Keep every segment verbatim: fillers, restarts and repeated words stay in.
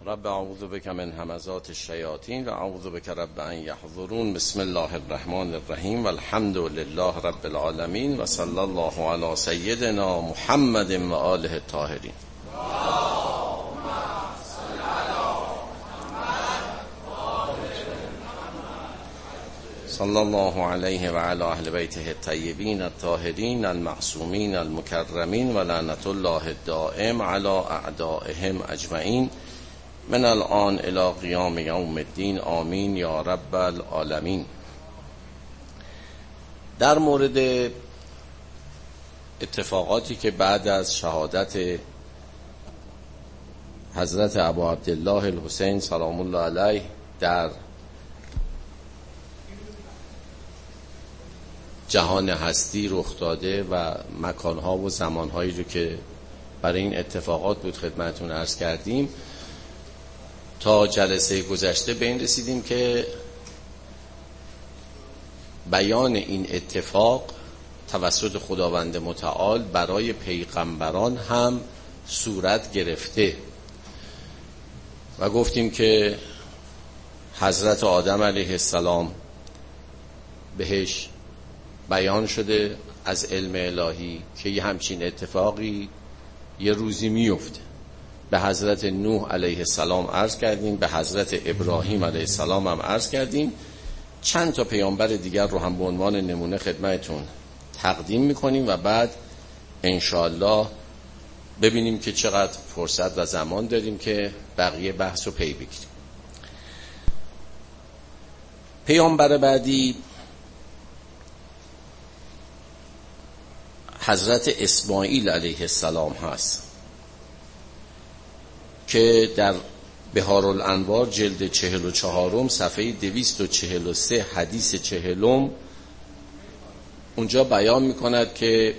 رب اعوذ بک من همزات الشیاطین و اعوذ بک رب ان یحضرون. بسم الله الرحمن الرحیم و الحمد لله رب العالمین و صلی الله علی سیدنا محمد و آله الطاهرین. صلی الله علیه و علی اهل بیته الطیبین الطاهرین المعصومین المکرمین و لعنت الله الدائم علی اعدائهم اجمعین من الان الی قیام یوم الدین. آمین یا رب العالمین. در مورد اتفاقاتی که بعد از شهادت حضرت ابو عبدالله الحسین سلام الله علیه در جهان هستی رخ داده و مکانها و زمانهایی رو که برای این اتفاقات بود خدمتتون عرض کردیم، تا جلسه گذشته به این رسیدیم که بیان این اتفاق توسط خداوند متعال برای پیغمبران هم صورت گرفته و گفتیم که حضرت آدم علیه السلام بهش بیان شده از علم الهی که یه همچین اتفاقی یه روزی میفته. به حضرت نوح علیه السلام عرض کردیم، به حضرت ابراهیم علیه السلام هم عرض کردیم. چند تا پیامبر دیگر رو هم به عنوان نمونه خدمتتون تقدیم میکنیم و بعد انشاءالله ببینیم که چقدر فرصت و زمان داریم که بقیه بحث رو پی بگیریم. پیامبر بعدی حضرت اسماعیل علیه السلام هست که در بهار الانوار جلد چهل و چهارم صفحه دویست و چهل و سه حدیث چهلم اونجا بیان میکند که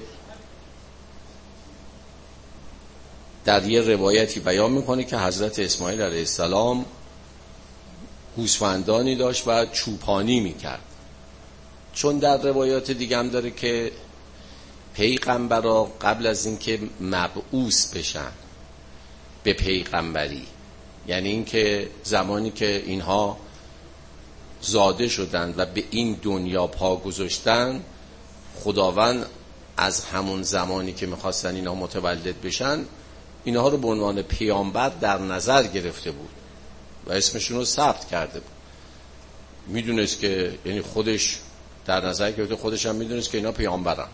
در یه روایتی بیان میکنه که حضرت اسماعیل علیه السلام گوسفندانی داشت و چوپانی میکرد. چون در روایات دیگه هم داره که پیغمبرها قبل از اینکه مبعوث بشن به پیغمبری، یعنی اینکه زمانی که اینها زاده شدند و به این دنیا پا گذاشتن، خداوند از همون زمانی که میخواستن اینها متولد بشن اینها رو به عنوان پیامبر در نظر گرفته بود و اسمشون رو ثبت کرده بود. میدونست که یعنی خودش در نظر گرفته، خودش هم میدونست که اینا پیامبرن،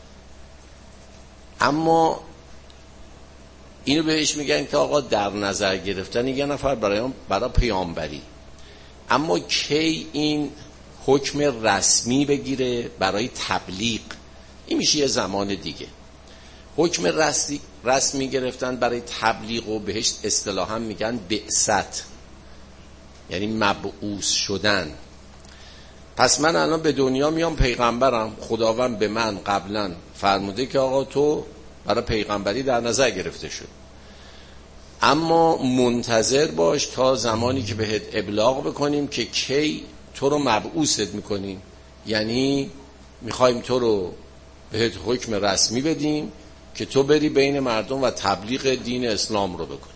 اما اینو بهش میگن که آقا در نظر گرفتن یه نفر برای برای پیامبری، اما کی این حکم رسمی بگیره برای تبلیغ، این میشه یه زمان دیگه. حکم رسمی رسمی گرفتن برای تبلیغ و بهش اصطلاحا میگن بعثت، یعنی مبعوث شدن. پس من الان به دنیا میام پیغمبرم، خداوند به من قبلا فرموده که آقا تو برای پیغمبری در نظر گرفته شد، اما منتظر باش تا زمانی که بهت ابلاغ بکنیم که کی تو رو مبعوثت میکنیم، یعنی میخوایم تو رو بهت حکم رسمی بدیم که تو بری بین مردم و تبلیغ دین اسلام رو بکن.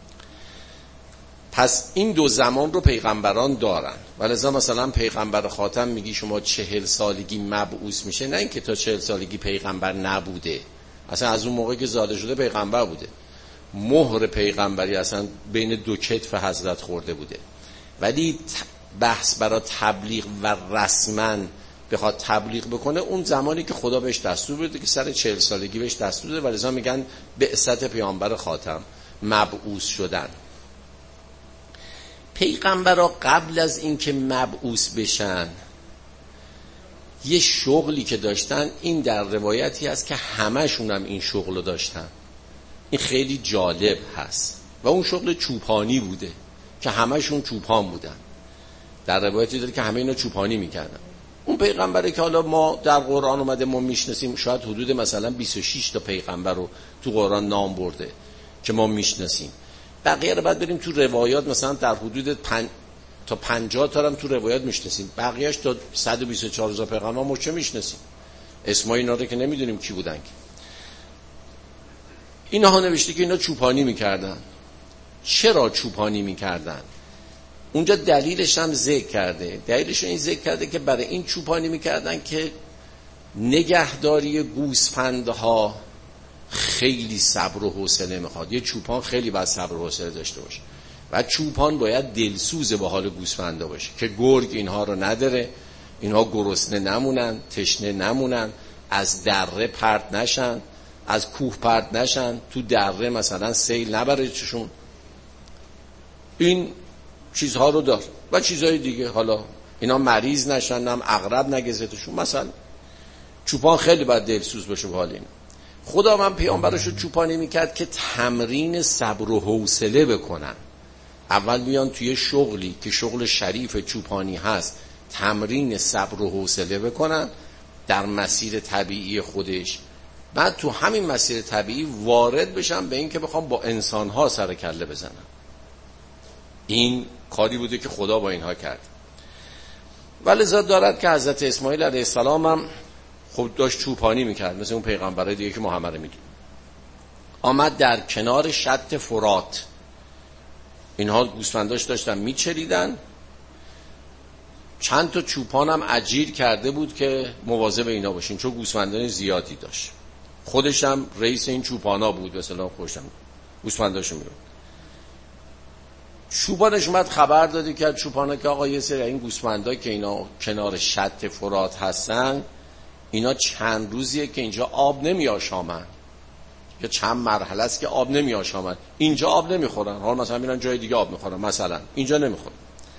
پس این دو زمان رو پیغمبران دارن، ولذا مثلا پیغمبر خاتم میگی شما چهل سالگی مبعوث میشه، نه اینکه تا چهل سالگی پیغمبر نبوده، اصلا از اون موقع که زاده شده پیغمبر بوده، مهر پیغمبری اصلا بین دو کتف حضرت خورده بوده، ولی بحث برای تبلیغ و رسما بخواد تبلیغ بکنه اون زمانی که خدا بهش دستور بده که سر چهل سالگی بهش دستور بده، ولذا میگن بعثت پیامبر خاتم، مبعوث شدن. پیغمبرها قبل از اینکه مبعوث بشن یه شغلی که داشتن، این در روایتی هست که همشون هم این شغل رو داشتن، این خیلی جالب هست، و اون شغل چوپانی بوده که همشون چوپان بودن. در روایتی داره که همه اینا چوپانی میکردن. اون پیغمبره که حالا ما در قرآن اومده ما میشناسیم، شاید حدود مثلا بیست و شش تا پیغمبر رو تو قرآن نام برده که ما میشناسیم، بقیه رو بعد بریم تو روایات مثلا در حدود پن... تا پنجاه تا هم تو روایات میشناسیم، بقیهش تا صد و بیست و چهار هزار پیغمبر ما چه میشناسیم، اسمای اینا رو که نمیدونیم کی بودن. که اینها نوشته که اینا چوپانی میکردن. چرا چوپانی میکردن؟ اونجا دلیلش هم ذکر کرده. دلیلش این ذکر کرده که برای این چوپانی میکردن که نگهداری گوسفندها خیلی صبر و حوصله میخواد. یه چوپان خیلی باید صبر و حوصله داشته باشه و چوپان باید دلسوز به حال گوسفندا باشه که گرگ اینها رو نداره، اینها گرسنه نمونن، تشنه نمونن، از دره پرت نشن، از کوه پرت نشن، تو دره مثلا سیل نبره چشون. این چیزها رو دار و چیزهای دیگه. حالا اینا مریض نشن، هم عقرب نگزتشون. مثلا چوپان خیلی باید دلسوز باشه به حال این. خدا من پیامبرشو چوپانی میکرد که تمرین صبر و حوصله بکنن. اول میان توی شغلی که شغل شریف چوپانی هست تمرین صبر و حوصله بکنن در مسیر طبیعی خودش، بعد تو همین مسیر طبیعی وارد بشن به این که بخوام با انسانها سر کله بزنن. این کاری بوده که خدا با اینها کرد. ولی ذات دارد که حضرت اسماعیل علیه السلام هم خب داشت چوپانی میکرد مثل اون پیغمبرای دیگه که محمد میدون. آمد در کنار شط فرات، اینها گوسفنداش داشتن میچریدن. چند تا چوپان هم اجیر کرده بود که مواظب اینا باشین چون گوسفندان زیادی داشت. خودش هم رئیس این چوپانا بود. مثلا خوشم گوسفنداشو میرون. چوپانش اومد خبر دادی که چوپانا که آقا یه سری این گوسفندا که اینا کنار شط فرات هستن اینا چند روزیه که اینجا آب نمی آشامن، که چند مرحله است که آب نمی آشامن. اینجا آب نمیخورن، حالا مثلا میرن جای دیگه آب میخورن، مثلا اینجا نمیخورن.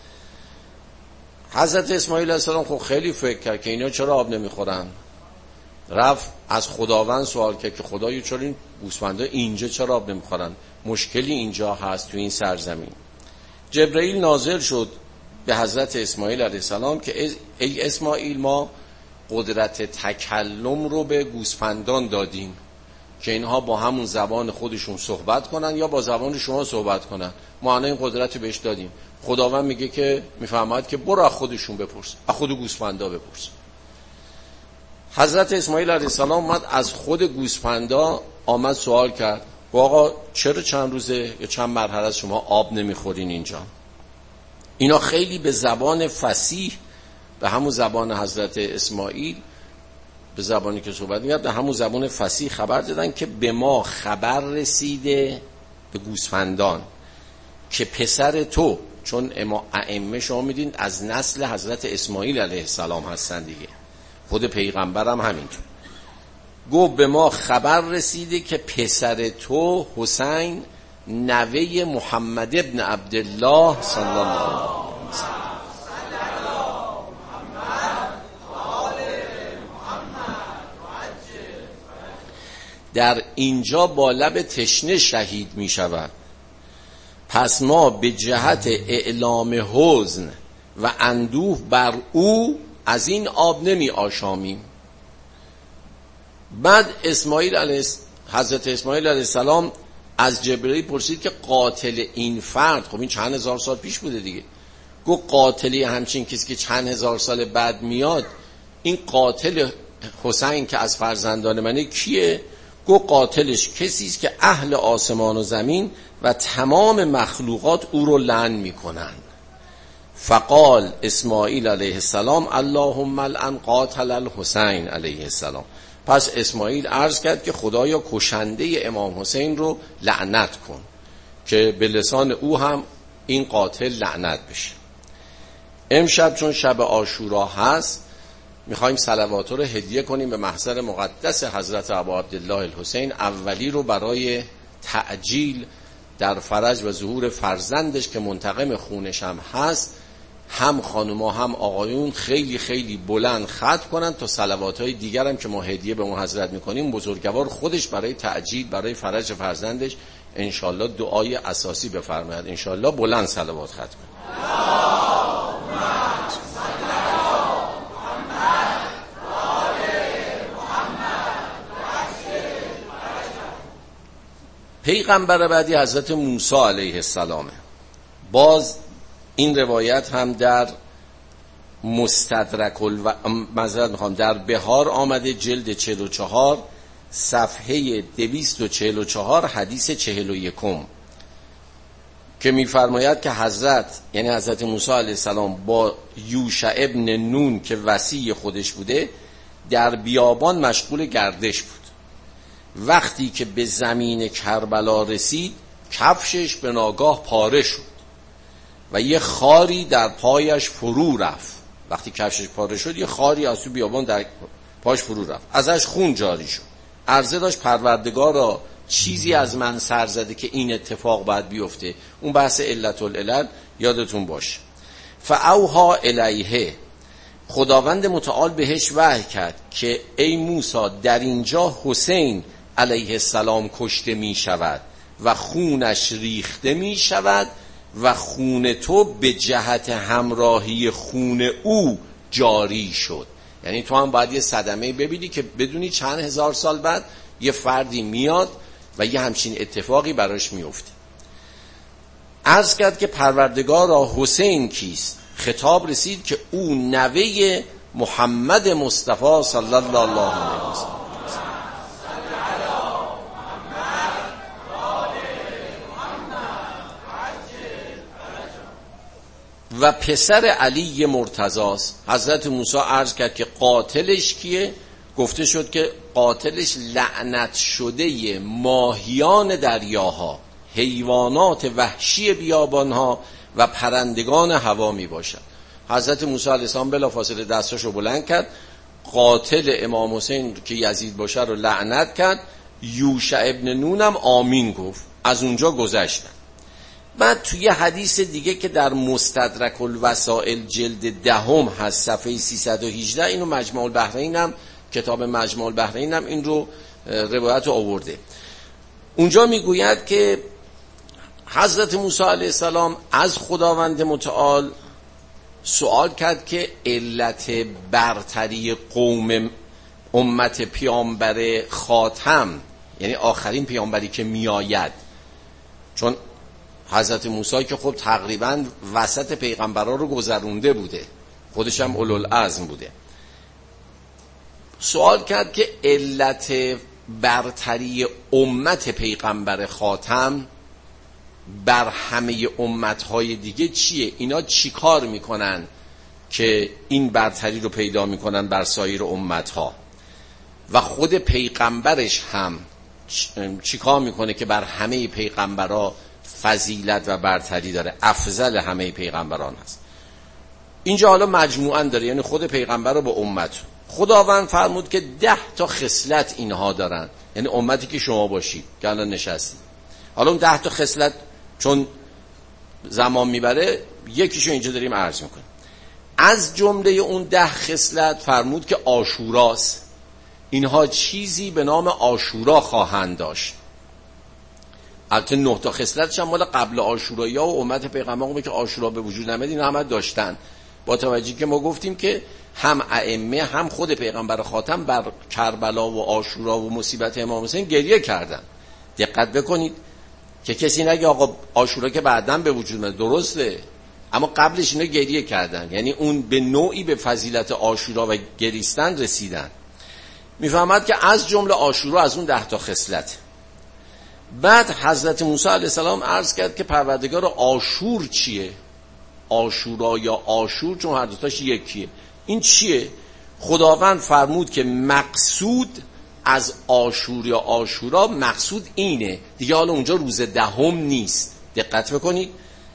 حضرت اسماعیل علیه السلام خب خیلی فکر کرد که اینا چرا آب نمیخورن. رفت از خداوند سوال کرد که خدایا چرا این گوسفندا اینجا چرا آب نمیخورن، مشکلی اینجا هست تو این سرزمین. جبرئیل نازل شد به حضرت اسماعیل علیه السلام که ای اسماعیل ما قدرت تکلم رو به گوسفندان دادیم که اینها با همون زبان خودشون صحبت کنن یا با زبان شما صحبت کنن. ما الان این قدرت بهش دادیم. خداوند میگه که میفهمد که برو از خودشون بپرس، از خود گوسفندا بپرس. حضرت اسماعیل علیه السلام اومد از خود گوسفندا آمد سوال کرد آقا چرا چند روزه یا چند مرحله از شما آب نمیخورین اینجا؟ اینا خیلی به زبان فصیح، به همون زبان حضرت اسماعیل، به زبانی که صحبت می‌کرد، به همون زبان فصیح خبر دادن که به ما خبر رسیده، به گوسفندان، که پسر تو، چون ائمه شما میدین از نسل حضرت اسماعیل علیه السلام هستن دیگه، خود پیغمبرم همینطور، گفت به ما خبر رسیده که پسر تو حسین نوه محمد ابن عبدالله صلی الله علیه وسلم در اینجا با لب تشنه شهید می شود. پس ما به جهت اعلام حزن و اندوه بر او از این آب نمی آشامیم. بعد اسماعیل علیه حضرت اسماعیل علیه السلام از جبرئیل پرسید که قاتل این فرد، خب این چند هزار سال پیش بوده دیگه، گفت قاتلی همچین کسی که چند هزار سال بعد میاد، این قاتل حسین که از فرزندان منه کیه؟ گفت قاتلش کسی است که اهل آسمان و زمین و تمام مخلوقات او رو لعن میکنن. فقال اسماعیل علیه السلام اللهم لعن قاتل الحسین علیه السلام. پس اسماعیل عرض کرد که خدایا کشنده امام حسین رو لعنت کن، که به لسان او هم این قاتل لعنت بشه. امشب چون شب عاشورا هست میخوایم صلوات رو هدیه کنیم به محضر مقدس حضرت ابا عبدالله الحسین. اولی رو برای تعجیل در فرج و ظهور فرزندش که منتقم خونش هم هست، هم خانوما هم آقایون خیلی خیلی بلند ختم کنن تا صلوات‌های دیگر هم که ما هدیه به اون حضرت میکنیم بزرگوار خودش برای تعجیل برای فرج فرزندش انشالله دعای اساسی بفرماید. انشالله بلند صلوات ختم کنیم. پیغمبر بعدی حضرت موسی علیه السلامه. باز این روایت هم در مستدرک الو... معذرت میخوام در بهار آمده، جلد چهل و چهار صفحه دویست و چهل و چهار حدیث چهل و یکم. که میفرماید که حضرت یعنی حضرت موسی علیه السلام با یوشع ابن نون که وصی خودش بوده در بیابان مشغول گردش بود. وقتی که به زمین کربلا رسید کفشش به ناگاه پاره شد و یه خاری در پایش فرو رفت. وقتی کفشش پاره شد یه خاری از تو بیابان در پاش فرو رفت، ازش خون جاری شد. عرضه داشت پروردگارا چیزی از من سر زده که این اتفاق باید بیفته. اون بحث علت العلل یادتون باشه. فاوحی الیه، خداوند متعال بهش وحی کرد که ای موسی در اینجا حسین علیه السلام کشته می شود و خونش ریخته می شود و خون تو به جهت همراهی خون او جاری شد. یعنی تو هم باید یه صدمه ببینی که بدونی چند هزار سال بعد یه فردی میاد و یه همچین اتفاقی براش میفته. عرض کرد که پروردگارا حسین کیست؟ خطاب رسید که او نوه محمد مصطفی صلی الله علیه وسلم و پسر علی مرتضاست. حضرت موسی عرض کرد که قاتلش کیه؟ گفته شد که قاتلش لعنت شده ماهیان دریاها، حیوانات وحشی بیابانها و پرندگان هوا می باشد. حضرت موسی علیه السلام بلافاصله دستاشو بلند کرد، قاتل امام حسین که یزید باشه رو لعنت کرد. یوشع ابن نونم آمین گفت. از اونجا گذشتن. بعد توی حدیث دیگه که در مستدرک الوسائل جلد دهم هست صفحه سیصد و هجده، اینو مجمع البحرین هم کتاب مجمع البحرین هم این رو روایت رو آورده. اونجا میگوید که حضرت موسی علیه السلام از خداوند متعال سوال کرد که علت برتری قوم امت پیامبر خاتم، یعنی آخرین پیامبری که میآید، چون حضرت موسی که خب تقریبا وسط پیغمبرا رو گذرونده بوده، خودش هم اولوالعزم بوده، سوال کرد که علت برتری امت پیغمبر خاتم بر همه امتهای دیگه چیه؟ اینا چی کار میکنن که این برتری رو پیدا میکنن بر سایر امتها؟ و خود پیغمبرش هم چی کار میکنه که بر همه پیغمبرها فضیلت و برتری داره، افضل همه پیغمبران هست؟ اینجا حالا مجموعاً داره، یعنی خود پیغمبر رو با امت. خداوند فرمود که ده تا خصلت اینها دارن، یعنی امتی که شما باشید که الان نشستید. حالا اون ده تا خصلت چون زمان میبره یکیشو اینجا داریم عرض میکنیم. از جمله اون ده خصلت فرمود که عاشوراست. اینها چیزی به نام عاشورا خواهند داشت. البته نه تا خصلتش هم مال قبل عاشورا و امت پیغمبر که عاشورا به وجود نمیاد اینا هم داشتن، با توجهی که ما گفتیم که هم ائمه هم خود پیغمبر خاتم بر کربلا و عاشورا و مصیبت امام حسین گریه کردن. دقت بکنید که کسی نگه آقا عاشورا که بعداً به وجود میاد، درسته، اما قبلش اینا گریه کردن، یعنی اون به نوعی به فضیلت عاشورا و گریستن رسیدن. میفهمد که از جمله عاشورا از اون ده تا خصلت. بعد حضرت موسی علیه السلام عرض کرد که پروردگار عاشور چیه؟ عاشورا یا عاشور، چون هر دوتاش یکیه. این چیه؟ خداوند فرمود که مقصود از عاشور یا عاشورا مقصود اینه دیگه، حالا اونجا روز دهم نیست. دقت بکنید،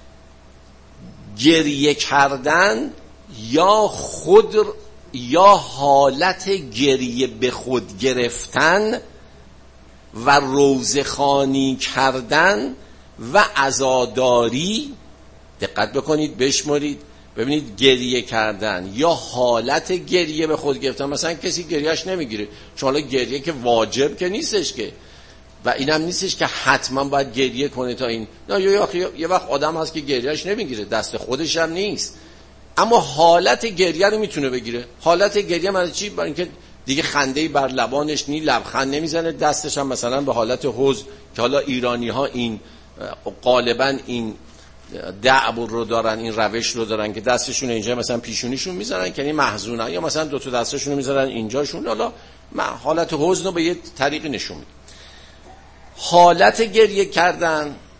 گریه کردن یا خود یا حالت گریه به خود گرفتن و روزخوانی کردن و عزاداری. دقت بکنید بشمارید ببینید، گریه کردن یا حالت گریه به خود گرفتن. مثلا کسی گریهش نمیگیره، چون حالا گریه که واجب که نیستش که، و اینم نیستش که حتما باید گریه کنه تا این، نه یا یه وقت آدم هست که گریهش نمیگیره، دست خودش هم نیست، اما حالت گریه رو میتونه بگیره. حالت گریه معنی چی؟ برای اینکه دیگه خنده‌ای بر لبانش نی، لبخند نمیزنه، دستش هم مثلا به حالت حزن، که حالا ایرانی ها این غالبا این دعب رو دارن، این روش رو دارن که دستشون اینجا مثلا پیشونیشون میذارن که این محزونن، یا مثلا دو تا دستشون رو میذارن اینجاشون، حالا حالت حزن رو به یه طریقی نشون میده. حالت گریه کردن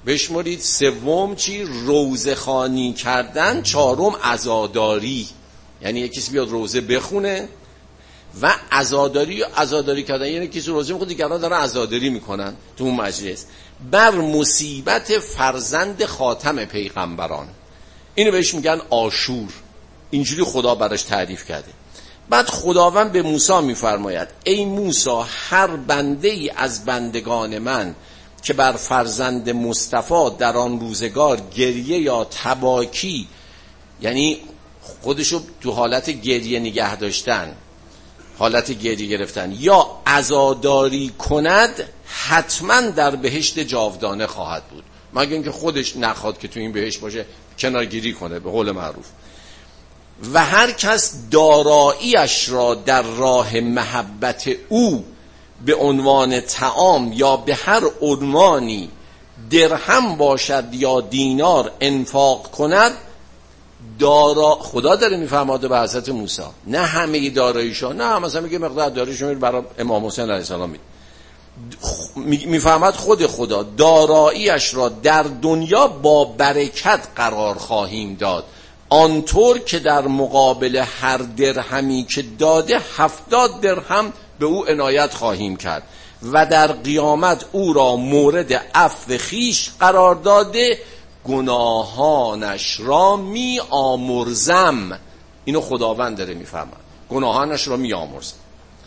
بشمرید. سوم چی؟ روزه خوانی کردن. چهارم عزاداری، یعنی یکی کسی بیاد روزه بخونه و عزاداری و عزاداری کردن یعنی کسی روزه میخونه دیگران دارن عزاداری میکنن تو اون مجلس بر مصیبت فرزند خاتم پیغمبران. اینو بهش میگن عاشور. اینجوری خدا براش تعریف کرده. بعد خداوند به موسی میفرماید ای موسی، هر بنده ای از بندگان من که بر فرزند مصطفی در آن روزگار گریه یا تباکی، یعنی خودشو تو حالت گریه نگه داشتن، حالت گریه گرفتن، یا عزاداری کند، حتما در بهشت جاودانه خواهد بود، مگر اینکه خودش نخواد که تو این بهشت باشه، کنارگیری کنه به قول معروف. و هر کس داراییش را در راه محبت او به عنوان طعام یا به هر عنوانی درهم باشد یا دینار انفاق کند، دارا خدا داره میفرماده به حضرت موسی، نه همه داراییشو، نه مثلا میگه مقدار داراییشو میره برای امام حسین علیه السلام میده، میفهمد خود خدا داراییش را در دنیا با برکت قرار خواهیم داد، آنطور که در مقابل هر درهمی که داده هفتاد درهم به او عنایت خواهیم کرد و در قیامت او را مورد عفو خویش قرار داده، گناهانش را می آمرزم. اینو خداوند داره میفهمد، گناهانش را می آمرزم.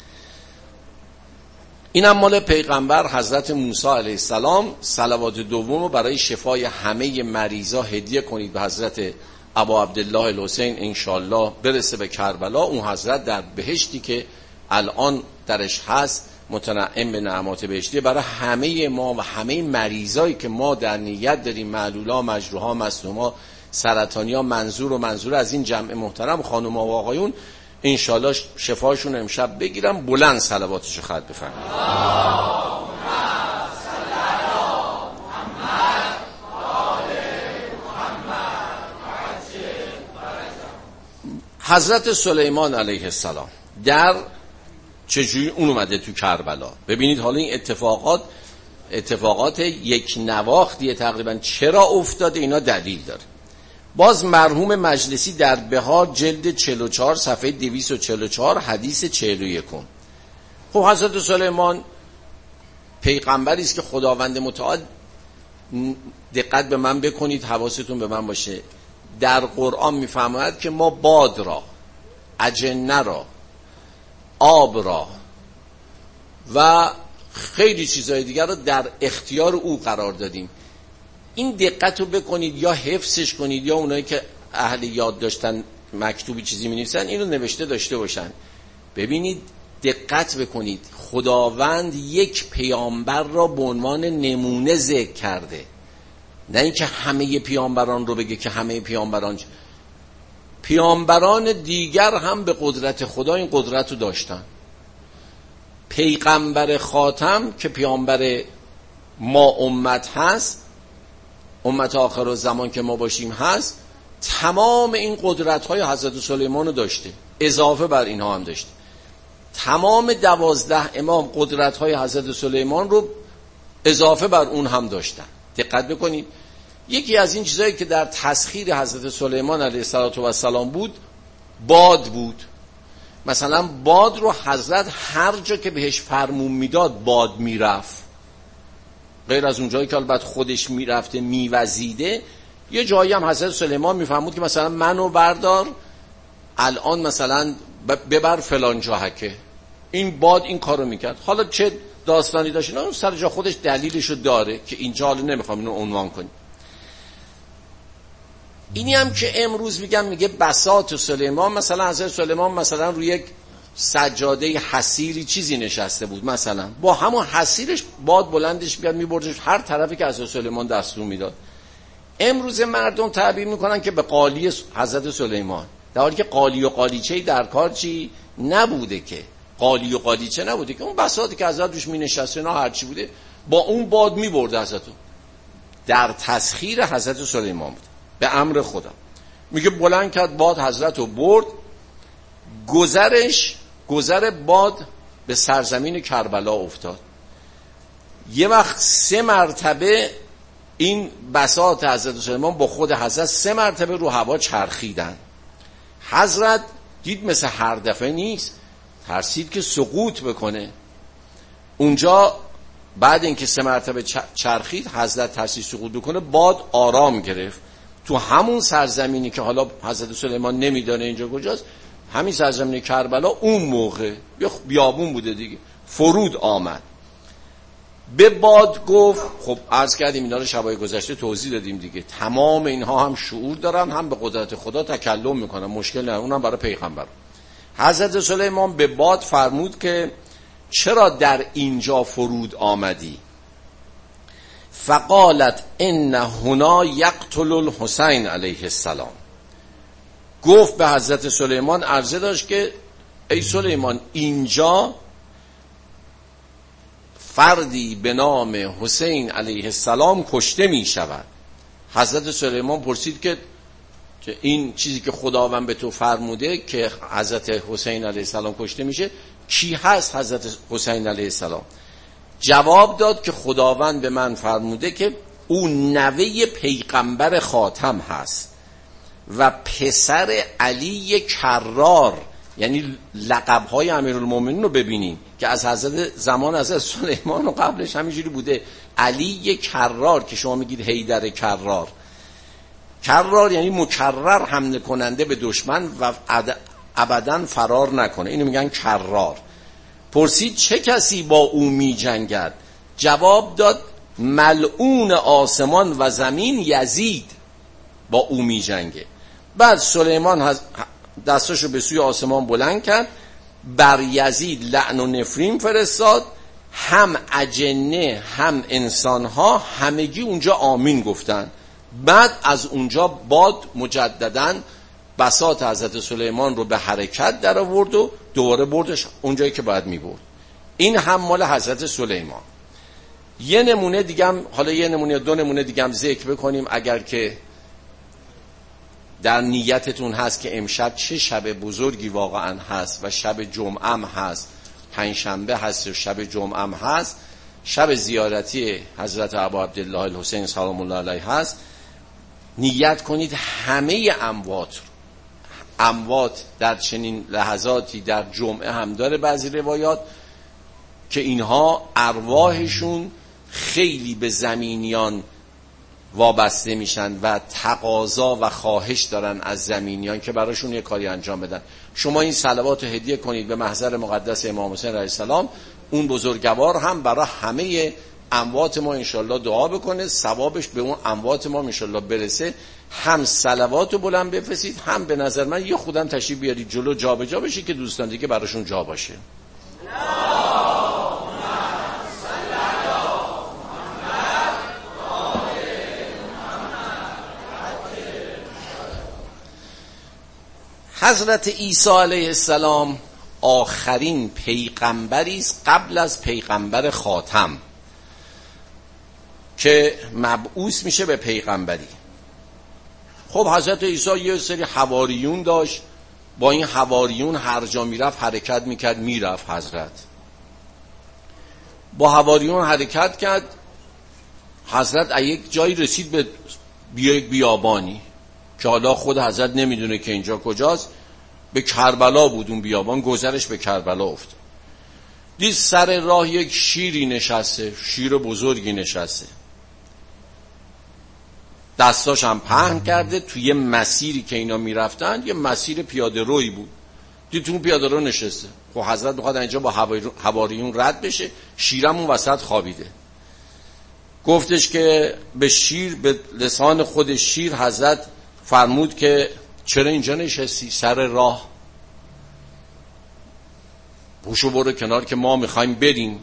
اینم مال پیغمبر حضرت موسی علیه السلام. صلوات دوم رو برای شفای همه مریضا هدیه کنید به حضرت ابا عبدالله الحسین، انشالله برسه به کربلا. اون حضرت در بهشتی که الان درش هست متنعم به نعمات بهشتی، برای همه ما و همه مریضایی که ما در نیت داریم، معلولا، مجروحا، مصدوما، سرطانیا، منظور و منظور از این جمع محترم خانوما و آقایون، انشالله شفاشون امشب بگیرم. بلند صلواتشو خط بفرمایید. حضرت سلیمان علیه السلام در چجوری اون اومده تو کربلا. ببینید حالا این اتفاقات اتفاقات یک نواختیه تقریبا، چرا افتاده اینا دلیل داره. باز مرحوم مجلسی در بهار جلد چهل و چهار صفحه دویست و چهل و چهار حدیث چهل و یک. خب حضرت سلیمان پیغمبری است که خداوند متعال، دقت به من بکنید، حواستون به من باشه، در قرآن میفرماید که ما باد را، اجنه را، آب را و خیلی چیزهای دیگر را در اختیار او قرار دادیم. این دقت رو بکنید، یا حفظش کنید یا اونایی که اهل یاد داشتن مکتوبی چیزی می نویسن اینو نوشته داشته باشن. ببینید دقت بکنید، خداوند یک پیامبر را به عنوان نمونه ذکر کرده، نه اینکه همه پیامبران رو بگه که همه پیامبران. پیامبران دیگر هم به قدرت خدا این قدرت رو داشتن. پیغمبر خاتم که پیامبر ما امت هست، امت آخر الزمان که ما باشیم هست، تمام این قدرت های حضرت سلیمان رو داشته، اضافه بر اینها هم داشته. تمام دوازده امام قدرت های حضرت سلیمان رو اضافه بر اون هم داشتن. دقت بکنید، یکی از این چیزایی که در تسخیر حضرت سلیمان علیه السلام بود، باد بود. مثلا باد رو حضرت هر جا که بهش فرمون میداد باد میرفت، غیر از اون جایی که البته خودش میرفته میوزیده. یه جایی هم حضرت سلیمان میفهمود که مثلا منو بردار الان مثلا ببر فلان جاهکه، این باد این کارو میکرد. حالا چه داستانی داشت اینا سر جا خودش دلیلشو داره که اینجا حالا نمیخوام اینو عنوان کنیم. اینی هم که امروز میگم، میگه بساط سلیمان، مثلا حضرت سلیمان مثلا روی یک سجاده حسیری چیزی نشسته بود، مثلا با همون حسیرش باد بلندش بیاد میبردش هر طرفی که حضرت سلیمان دستور میداد. امروز مردم تعبیر میکنن که به قالی حضرت سلیمان، در حالی که قالی و قالیچه در کار چی نبوده، که قالی و قالیچه نبوده، که اون بساطی که حضرت روش مینشسته نه هر چی بوده با اون باد میبرد حضرتو. در تسخیر حضرت سلیمان بود به امر خدا. میگه بلند کرد باد حضرت رو برد. گذرش گذر باد به سرزمین کربلا افتاد. یه وقت سه مرتبه این بساط حضرت سلیمان با خود حضرت سه مرتبه رو هوا چرخیدن. حضرت دید مثل هر دفعه نیست، ترسید که سقوط بکنه. اونجا بعد اینکه سه مرتبه چرخید حضرت ترسید سقوط بکنه، باد آرام گرفت. تو همون سرزمینی که حالا حضرت سلیمان نمیدانه اینجا کجاست، همین سرزمین کربلا اون موقع یه بیابون بوده دیگه، فرود آمد. به باد گفت، خب عرض کردیم اینا رو شبای گذشته توضیح دادیم دیگه، تمام اینها هم شعور دارن، هم به قدرت خدا تکلم میکنن، مشکل نه، اونم برای پیغمبر. حضرت سلیمان به باد فرمود که چرا در اینجا فرود آمدی؟ فقالت ان هنا یقتل الحسین علیه السلام. گفت به حضرت سلیمان، عرضه داشت که ای سلیمان، اینجا فردی به نام حسین علیه السلام کشته می شود. حضرت سلیمان پرسید که این چیزی که خداوند به تو فرموده که حضرت حسین علیه السلام کشته میشه کی هست؟ حضرت حسین علیه السلام جواب داد که خداوند به من فرموده که او نوه پیغمبر خاتم هست و پسر علی کرار. یعنی لقب‌های امیرالمومنین رو ببینیم که از حضرت زمان حضرت سلیمان و قبلش همینجوری بوده. علی کرار که شما میگید حیدر کرار. کرار یعنی مکرر حمله کننده به دشمن و ابداً فرار نکنه، اینو میگن کرار. پرسید چه کسی با او می جنگد؟ جواب داد ملعون آسمان و زمین یزید با او می جنگه. بعد سلیمان دستاشو به سوی آسمان بلند کرد، بر یزید لعن و نفرین فرستاد، هم اجنه هم انسانها همگی اونجا آمین گفتن. بعد از اونجا باد مجدداً بساط حضرت سلیمان رو به حرکت در آورد و دوباره بردش اونجایی که باید می برد. این هم مال حضرت سلیمان. یه نمونه دیگم، حالا یه نمونه دو نمونه دیگم ذکر بکنیم اگر که در نیتتون هست که امشب چه شب بزرگی واقعا هست و شب جمعه هم هست، پنجشنبه هست و شب جمعه هم هست، شب زیارتی حضرت ابا عبدالله الحسین سلام الله علیه هست. نیت کنید همه اموات اموات در چنین لحظاتی در جمعه هم داره بعضی روایات که اینها ارواحشون خیلی به زمینیان وابسته میشن و تقاضا و خواهش دارن از زمینیان که براشون یه کاری انجام بدن. شما این صلوات رو هدیه کنید به محضر مقدس امام حسین علیه السلام، اون بزرگوار هم برای همه اموات ما انشالله دعا بکنه، ثوابش به اون اموات ما انشالله برسه. هم صلوات رو بلند بفرستید، هم به نظر من یه خودم تشریف بیارید جلو جا به جا بشه که دوستان دیگه براشون جا باشه. حضرت عیسی علیه السلام آخرین پیغمبری است قبل از پیغمبر خاتم که مبعوث میشه به پیغمبری. خب حضرت عیسی یه سری حواریون داشت، با این حواریون هر جا میرفت حرکت میکرد، میرفت حضرت با حواریون حرکت کرد. حضرت از یک جایی رسید به یک بیابانی که حالا خود حضرت نمیدونه که اینجا کجاست، به کربلا بود اون بیابان، گذرش به کربلا افتاد. دید سر راه یک شیری نشسته، شیر بزرگی نشسته، دستاش هم پهن کرده توی یه مسیری که اینا میرفتن، یه مسیر پیاده روی بود. دید تو اون پیاده رو نشسته. خب حضرت بخواد اینجا با حواریون رد بشه، شیرم اون وسط خوابیده. گفتش که به شیر، به لسان خود شیر حضرت فرمود که چرا اینجا نشستی سر راه؟ پوشو برو کنار که ما میخوایم بریم.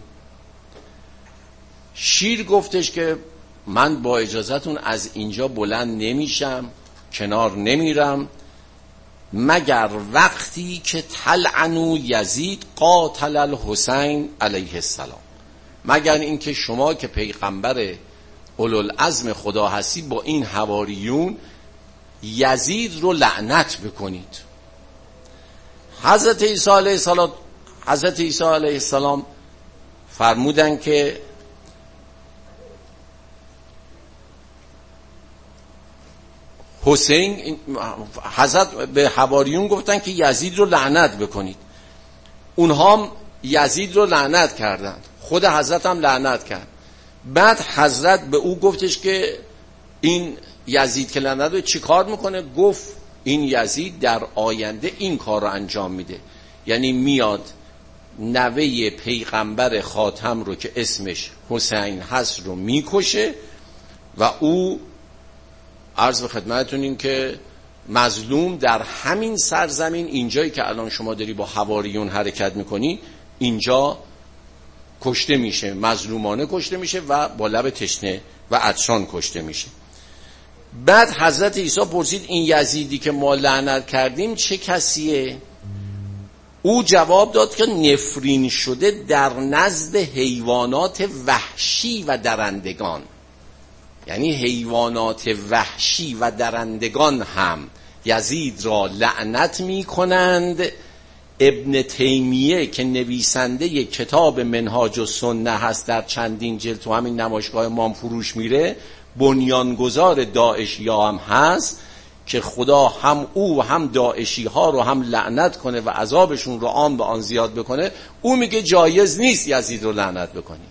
شیر گفتش که من با اجازتون از اینجا بلند نمیشم، کنار نمیرم، مگر وقتی که تلعنو یزید قاتل الحسین علیه السلام، مگر اینکه شما که پیغمبر اولوالعزم خدا هستی با این حواریون یزید رو لعنت بکنید. حضرت عیسی علیه السلام حضرت عیسی علیه السلام فرمودن که حسین، حضرت به حواریون گفتن که یزید رو لعنت بکنید، اونها هم یزید رو لعنت کردن، خود حضرت هم لعنت کرد. بعد حضرت به او گفتش که این یزید که لعنت رو چی کار میکنه؟ گفت این یزید در آینده این کار رو انجام میده، یعنی میاد نوه پیغمبر خاتم رو که اسمش حسین هست رو میکشه و او عرض به خدمتتون این که مظلوم در همین سرزمین، اینجایی که الان شما داری با حواریون حرکت میکنی، اینجا کشته میشه، مظلومانه کشته میشه و با لب تشنه و عطشان کشته میشه. بعد حضرت عیسی پرسید این یزیدی که ما لعنت کردیم چه کسیه؟ او جواب داد که نفرین شده در نزد حیوانات وحشی و درندگان، یعنی حیوانات وحشی و درندگان هم یزید را لعنت می کنند. ابن تیمیه که نویسنده کتاب منهاج السنه هست، در چندین جلد تو همین نمایشگاه امام فروش میره، بنیانگذار داعشی ها هم هست که خدا هم او و هم داعشی ها رو هم لعنت کنه و عذابشون رو آن به آن زیاد بکنه. او میگه جایز نیست یزید رو لعنت بکنی.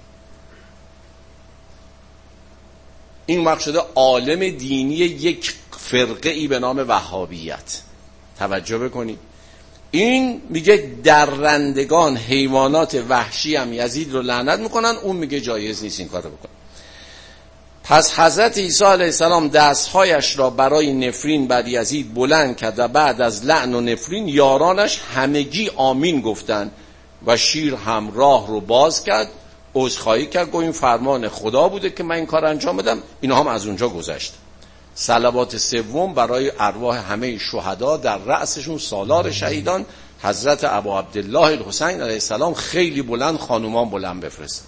این وقت شده عالم دینی یک فرقه ای به نام وهابیت. توجه بکنید، این میگه درندگان حیوانات وحشی هم یزید رو لعنت میکنن، اون میگه جایز نیست این کارو بکن. پس حضرت عیسی علیه السلام دستهایش را برای نفرین بر یزید بلند کرد و بعد از لعن و نفرین یارانش همگی آمین گفتند و شیر هم راه رو باز کرد، عذرخواهی کرد، گفت این فرمان خدا بوده که من این کار انجام بدم. اینا هم از اونجا گذشت. صلوات سوم برای ارواح همه شهدا در رأسشون سالار شهیدان حضرت ابا عبدالله الحسین علیه السلام خیلی بلند، خانومان بلند بفرست.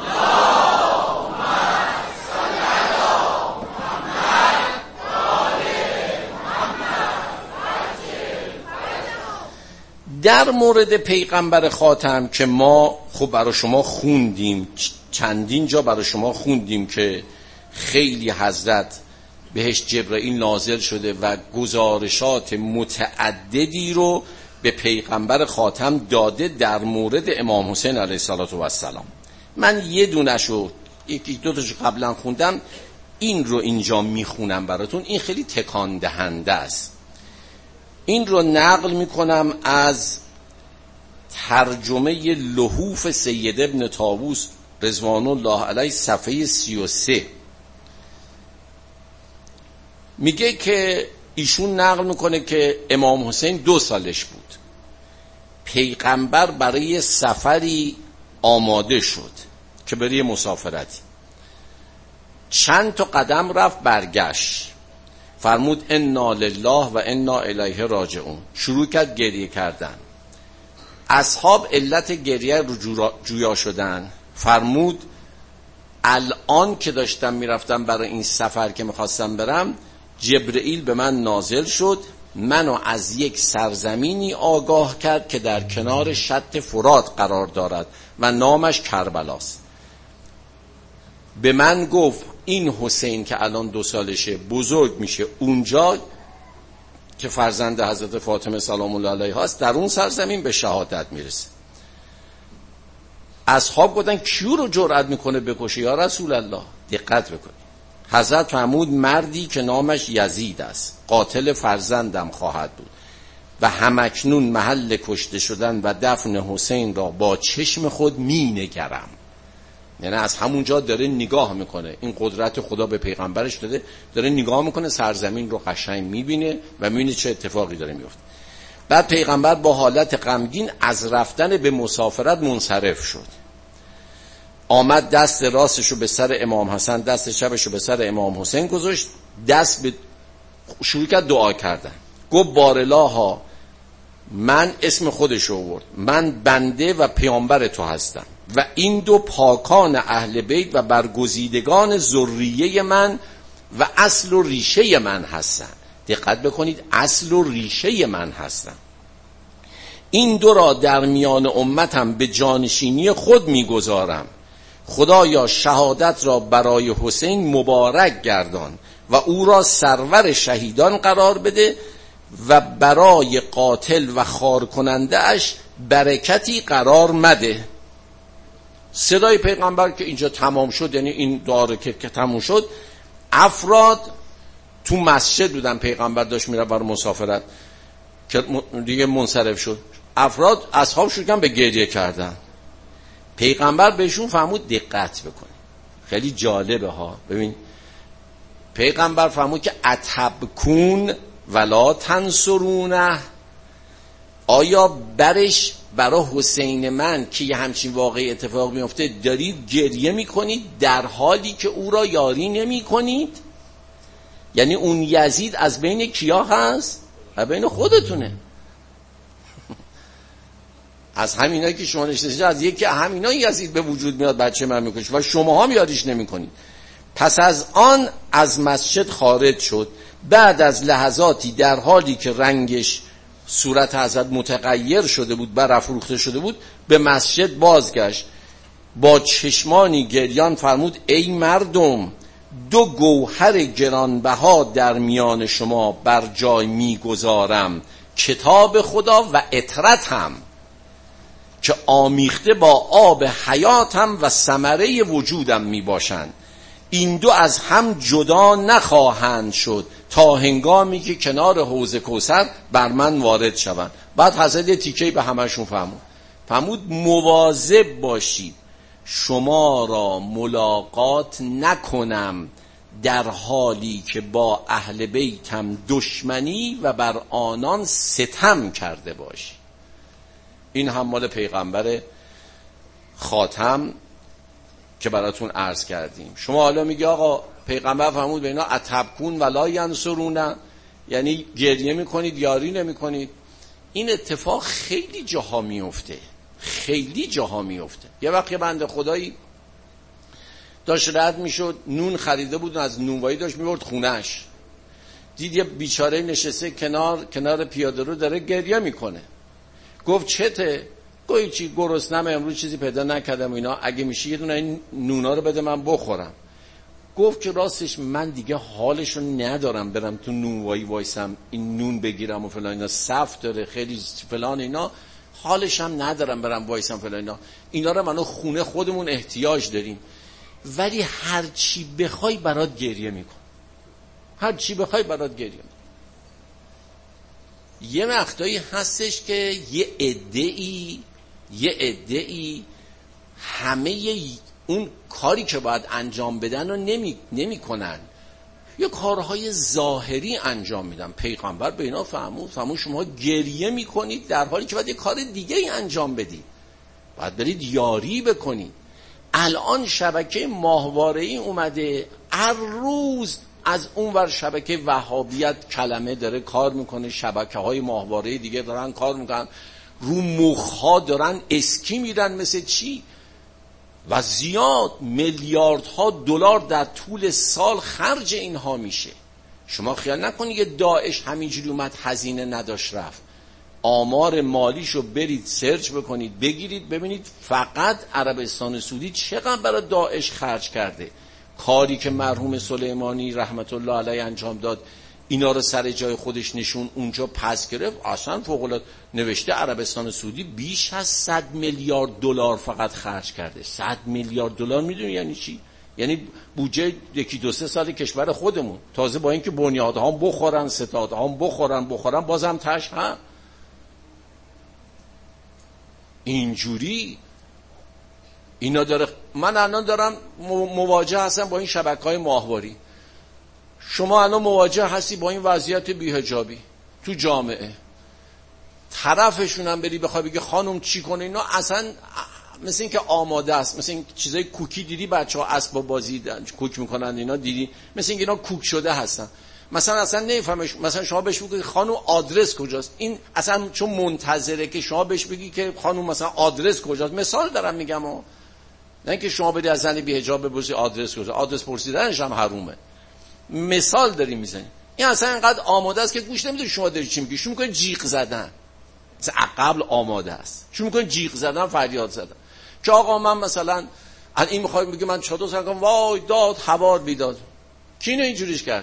در مورد پیغمبر خاتم که ما خب برای شما خوندیم، چندین جا برای شما خوندیم که خیلی حضرت بهش جبرائیل نازل شده و گزارشات متعددی رو به پیغمبر خاتم داده در مورد امام حسین علیه السلام. من یه دونشو یکی دو تاشو قبلا خوندم، این رو اینجا میخونم براتون. این خیلی تکان دهنده است. این رو نقل میکنم از ترجمه لحوف سید ابن طاووس رضوان الله علیه صفحه سی و سه. میگه که ایشون نقل میکنه که امام حسین دو سالش بود، پیغمبر برای سفری آماده شد که برای مسافرتی، چند تا قدم رفت برگشت، فرمود انا لله و انا الیه راجعون، شروع کرد گریه کردن. اصحاب علت گریه رو جویا شدن، فرمود الان که داشتم میرفتم برای این سفر که میخواستم برم، جبرئیل به من نازل شد، منو از یک سرزمینی آگاه کرد که در کنار شط فرات قرار دارد و نامش کربلاست. به من گفت این حسین که الان دو سالشه بزرگ میشه، اونجا که فرزند حضرت فاطمه سلام الله علیها هست، در اون سرزمین به شهادت میرسه. اصحاب گفتن کیو رو جرأت میکنه بکشه یا رسول الله؟ دقت بکنید. حضرت فرمود مردی که نامش یزید است، قاتل فرزندم خواهد بود و همکنون محل کشته شدن و دفن حسین را با چشم خود می نگرم. یعنی از همونجا داره نگاه میکنه، این قدرت خدا به پیغمبرش داده، داره نگاه میکنه، سرزمین رو قشنگ میبینه و میبینه چه اتفاقی داره میفته. بعد پیغمبر با حالت غمگین از رفتن به مسافرت منصرف شد، آمد دست راستشو به سر امام حسن، دست چپشو به سر امام حسین گذاشت، دست به شروع کرد دعا کردن. گفت بارالله، من اسم خودش آورد، من بنده و پیامبر تو هستم و این دو پاکان اهل بیت و برگزیدگان ذریه من و اصل و ریشه من هستن. دقت بکنید، اصل و ریشه من هستن. این دو را در میان امتم به جانشینی خود میگذارم. خدایا شهادت را برای حسین مبارک گردان و او را سرور شهیدان قرار بده و برای قاتل و خار کننده اش برکتی قرار مده. صدای پیغمبر که اینجا تمام شد، یعنی این دعا رو که تمام شد، افراد تو مسجد بودن، پیغمبر داشت میره برای مسافرت که دیگه منصرف شد، افراد اصحاب شروع کردن به گریه کردن. پیغمبر بهشون فرمود دقت بکنید، خیلی جالبه ها. ببین پیغمبر فرمود که اتبکون ولا تنصرونه، آیا برش برای حسین من که یه همچین واقعی اتفاق میفته دارید گریه میکنید در حالی که او را یاری نمیکنید؟ یعنی اون یزید از بین کیا هست؟ از بین خودتونه. از همینایی که شما نشستید، از یکی همینا یزید به وجود میاد بچه من میکشه و شما هم یاریش نمیکنید. پس از آن از مسجد خارج شد. بعد از لحظاتی در حالی که رنگش صورت حضرت متغیر شده بود، برافروخته شده بود، به مسجد بازگشت. با چشمانی گریان فرمود ای مردم، دو گوهر گرانبها در میان شما بر جای میگذارم، کتاب خدا و اطرتم که آمیخته با آب حیاتم و ثمره وجودم میباشند. این دو از هم جدا نخواهند شد تا هنگامی که کنار حوض کوثر بر من وارد شوند. بعد حضرت تیکه‌ای به همشون فرمود فرمود مواظب باشید شما را ملاقات نکنم در حالی که با اهل بیتم دشمنی و بر آنان ستم کرده باشی. این هم مال پیغمبر خاتم که براتون عرض کردیم. شما حالا میگه آقا پیغمبر فرمود به اینا اتبکون ولا ینصرون، یعنی گریه میکنید یاری نمیکنید. این اتفاق خیلی جاها میفته، خیلی جاها میفته. یه وقت یه بنده خدایی داشت رد میشد، نون خریده بود، از نونوایی داشت میبرد خونهش، دید یه بیچاره نشسته کنار کنار پیاده رو داره گریه میکنه. گفت چته؟ گویی چی گرسنم، امروز چیزی پیدا نکردم اینا، اگه میشه یه دونه این نونا رو بده من بخورم. گفت که راستش من دیگه حالشو ندارم برم تو نونوایی وایسم این نون بگیرم و فلان اینا، صف داره خیلی فلان اینا، حالشم ندارم برم وایسم فلان اینا، اینا رو منو خونه خودمون احتیاج داریم. ولی هر چی بخوای برات گریه میکن، هر چی بخوای برات گریه میکن. یه وقتایی هستش که یه عده‌ای یه عده‌ای همه اون کاری که باید انجام بدن رو نمی, نمی کنن، یه کارهای ظاهری انجام میدن. پیغمبر به اینا فرمود فرمود شما گریه میکنید در حالی که باید یه کار دیگه ای انجام بدید، باید برید یاری بکنید. الان شبکه ماهواره‌ای اومده، هر روز از اونور شبکه وهابیت کلمه داره کار میکنه، شبکه های ماهواره دیگه دارن کار میکنن، رو مخها دارن اسکی میدن مثل چی و زیاد میلیاردها دلار در طول سال خرج اینها میشه. شما خیال نکنید یه داعش همینجوری اومد هزینه نداشت رفت. آمار مالیشو برید سرچ بکنید بگیرید ببینید فقط عربستان سعودی چقدر برای داعش خرج کرده. کاری که مرحوم سلیمانی رحمت الله علیه انجام داد، اینا رو سر جای خودش نشون اونجا پس گرفت، اصلا فوق العاده. نوشته عربستان سعودی بیش از صد میلیارد دلار فقط خرج کرده. صد میلیارد دلار میدونی یعنی چی؟ یعنی بودجه یکی دو سه سال کشور خودمون، تازه با اینکه بنیادها هم بخورن، ستادها هم بخورن بخورن بازم تش هم اینجوری اینا داره. من الان دارم مواجه هستم با این شبکه‌های ماهواری. شما الان مواجه هستی با این وضعیت بی‌حجابی تو جامعه، طرفشون هم بری بخوای بگی خانم چی کنه، اینا اصلا مثل این که آماده است، مثل این چیزای کوکی دیدی بچه‌ها اسباب بازی کوک میکنن اینا، دیدی مثل این اینا کوک شده هستن. مثلا اصلا نمیفهمش، مثلا شما بهش بگید خانم آدرس کجاست، این اصلا چون منتظره که شما بهش بگی که خانم مثلا آدرس کجاست. مثال دارم میگم ها، نه اینکه شما بدی از زن بی حجاب بپرسی آدرس کجاست، آدرس پرسیدنش هم حرومه. مثال داریم میزنیم. این اصلا اینقدر آماده است که گوش نمیده شما داری چی میگی، شما میکنید جیغ زدن، مثلا قبل آماده است، شما میکنید جیغ زدن، فریاد زدن که آقا من مثلا الان این میخواد بگه من چادر سر کنم، وای داد حوار بیداد. کی اینو اینجوریش کرد؟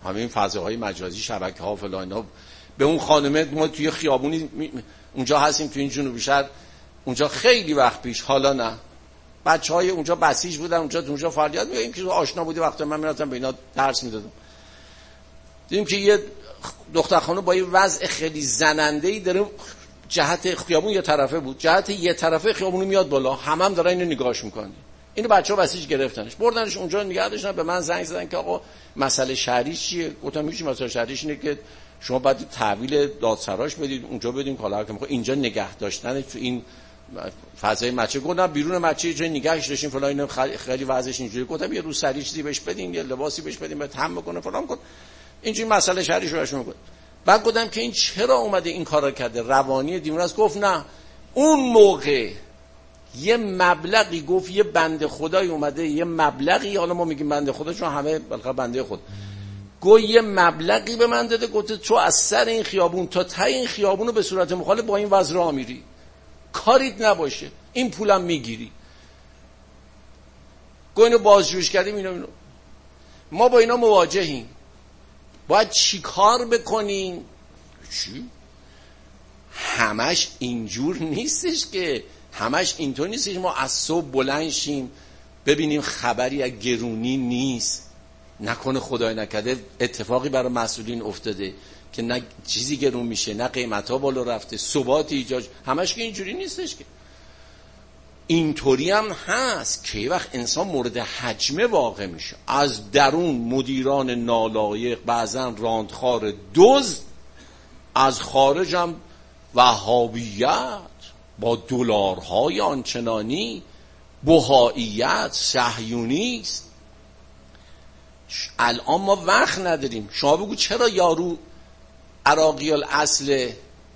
همین فضاهای مجازی، شبکه ها فلان اینا. به اون خانمه ما توی خیابونی اونجا هستیم تو این جنوبی شهر، اونجا خیلی وقت پیش، حالا نه، بچهای اونجا بسیج بودن اونجا اونجا فعالیت می‌کردیم که آشنا بودی، وقتی من میرفتم به اینا درس میدادم، دیدیم که یه دختر خانم با یه وضع خیلی زننده‌ای داره جهت خیابون یه طرفه بود، جهت یه طرفه خیابون میاد بالا، همم هم دارن اینو نگاهش میکنن. اینو بچه‌ها بسیج گرفتنش، بردنش اونجا نگه داشتن. به من زنگ زدن که آقا مسئله شهریش چیه؟ گفتم هیچ، مسئله شهریش اینه که شما باید تحویل دادسراش بدید اونجا، بدین کالا که میخواد اینجا نگه داشتن تو این فضای مچه. گفتم بیرون مچه جای نگهش داشتین فلان، اینو خیلی وضعش اینجوری. گفتم یه روز سری چیزی بهش بدین، یه لباسی بهش بدین، بعد هم بکنه فلان کن، اینجوری مسئله شهریش رو بهشون میگه. بعد گفتم که این چرا اومده این کارا کرده، روانی دیمون است؟ گفت نه، اون موقع یه مبلغی، گفت یه بنده خدای اومده یه مبلغی، حالا ما میگیم بنده خدا چون همه بالاخره بنده خود، گفت یه مبلغی به من داده، گفت تو از سر این خیابون تا ته این خیابون رو به صورت مخالف با این وضع راه میری، کاریت نباشه، این پولم میگیری. گفت اینو بازجویش کردیم، اینو اینو ما با اینا مواجهیم، باید چی کار بکنیم؟ چی؟ همش اینجور نیستش که، همش اینطور نیستش ما از صبح بلند شیم ببینیم خبری از گرونی نیست، نکنه خدای نکرده اتفاقی برای مسئولین افتاده که نه چیزی گرون میشه، نه قیمتا بالا رفته، ثبات ایجاد، همش که اینجوری نیستش که. اینطوری هم هست که یه وقت انسان مورد هجمه واقع میشه، از درون مدیران نالایق، بعضن راندخار دزد، از خارج هم وهابیت با دلارهای آنچنانی، بهائیت، صهیونیست. الان ما وقت نداریم. شما بگو چرا یارو عراقی الاصل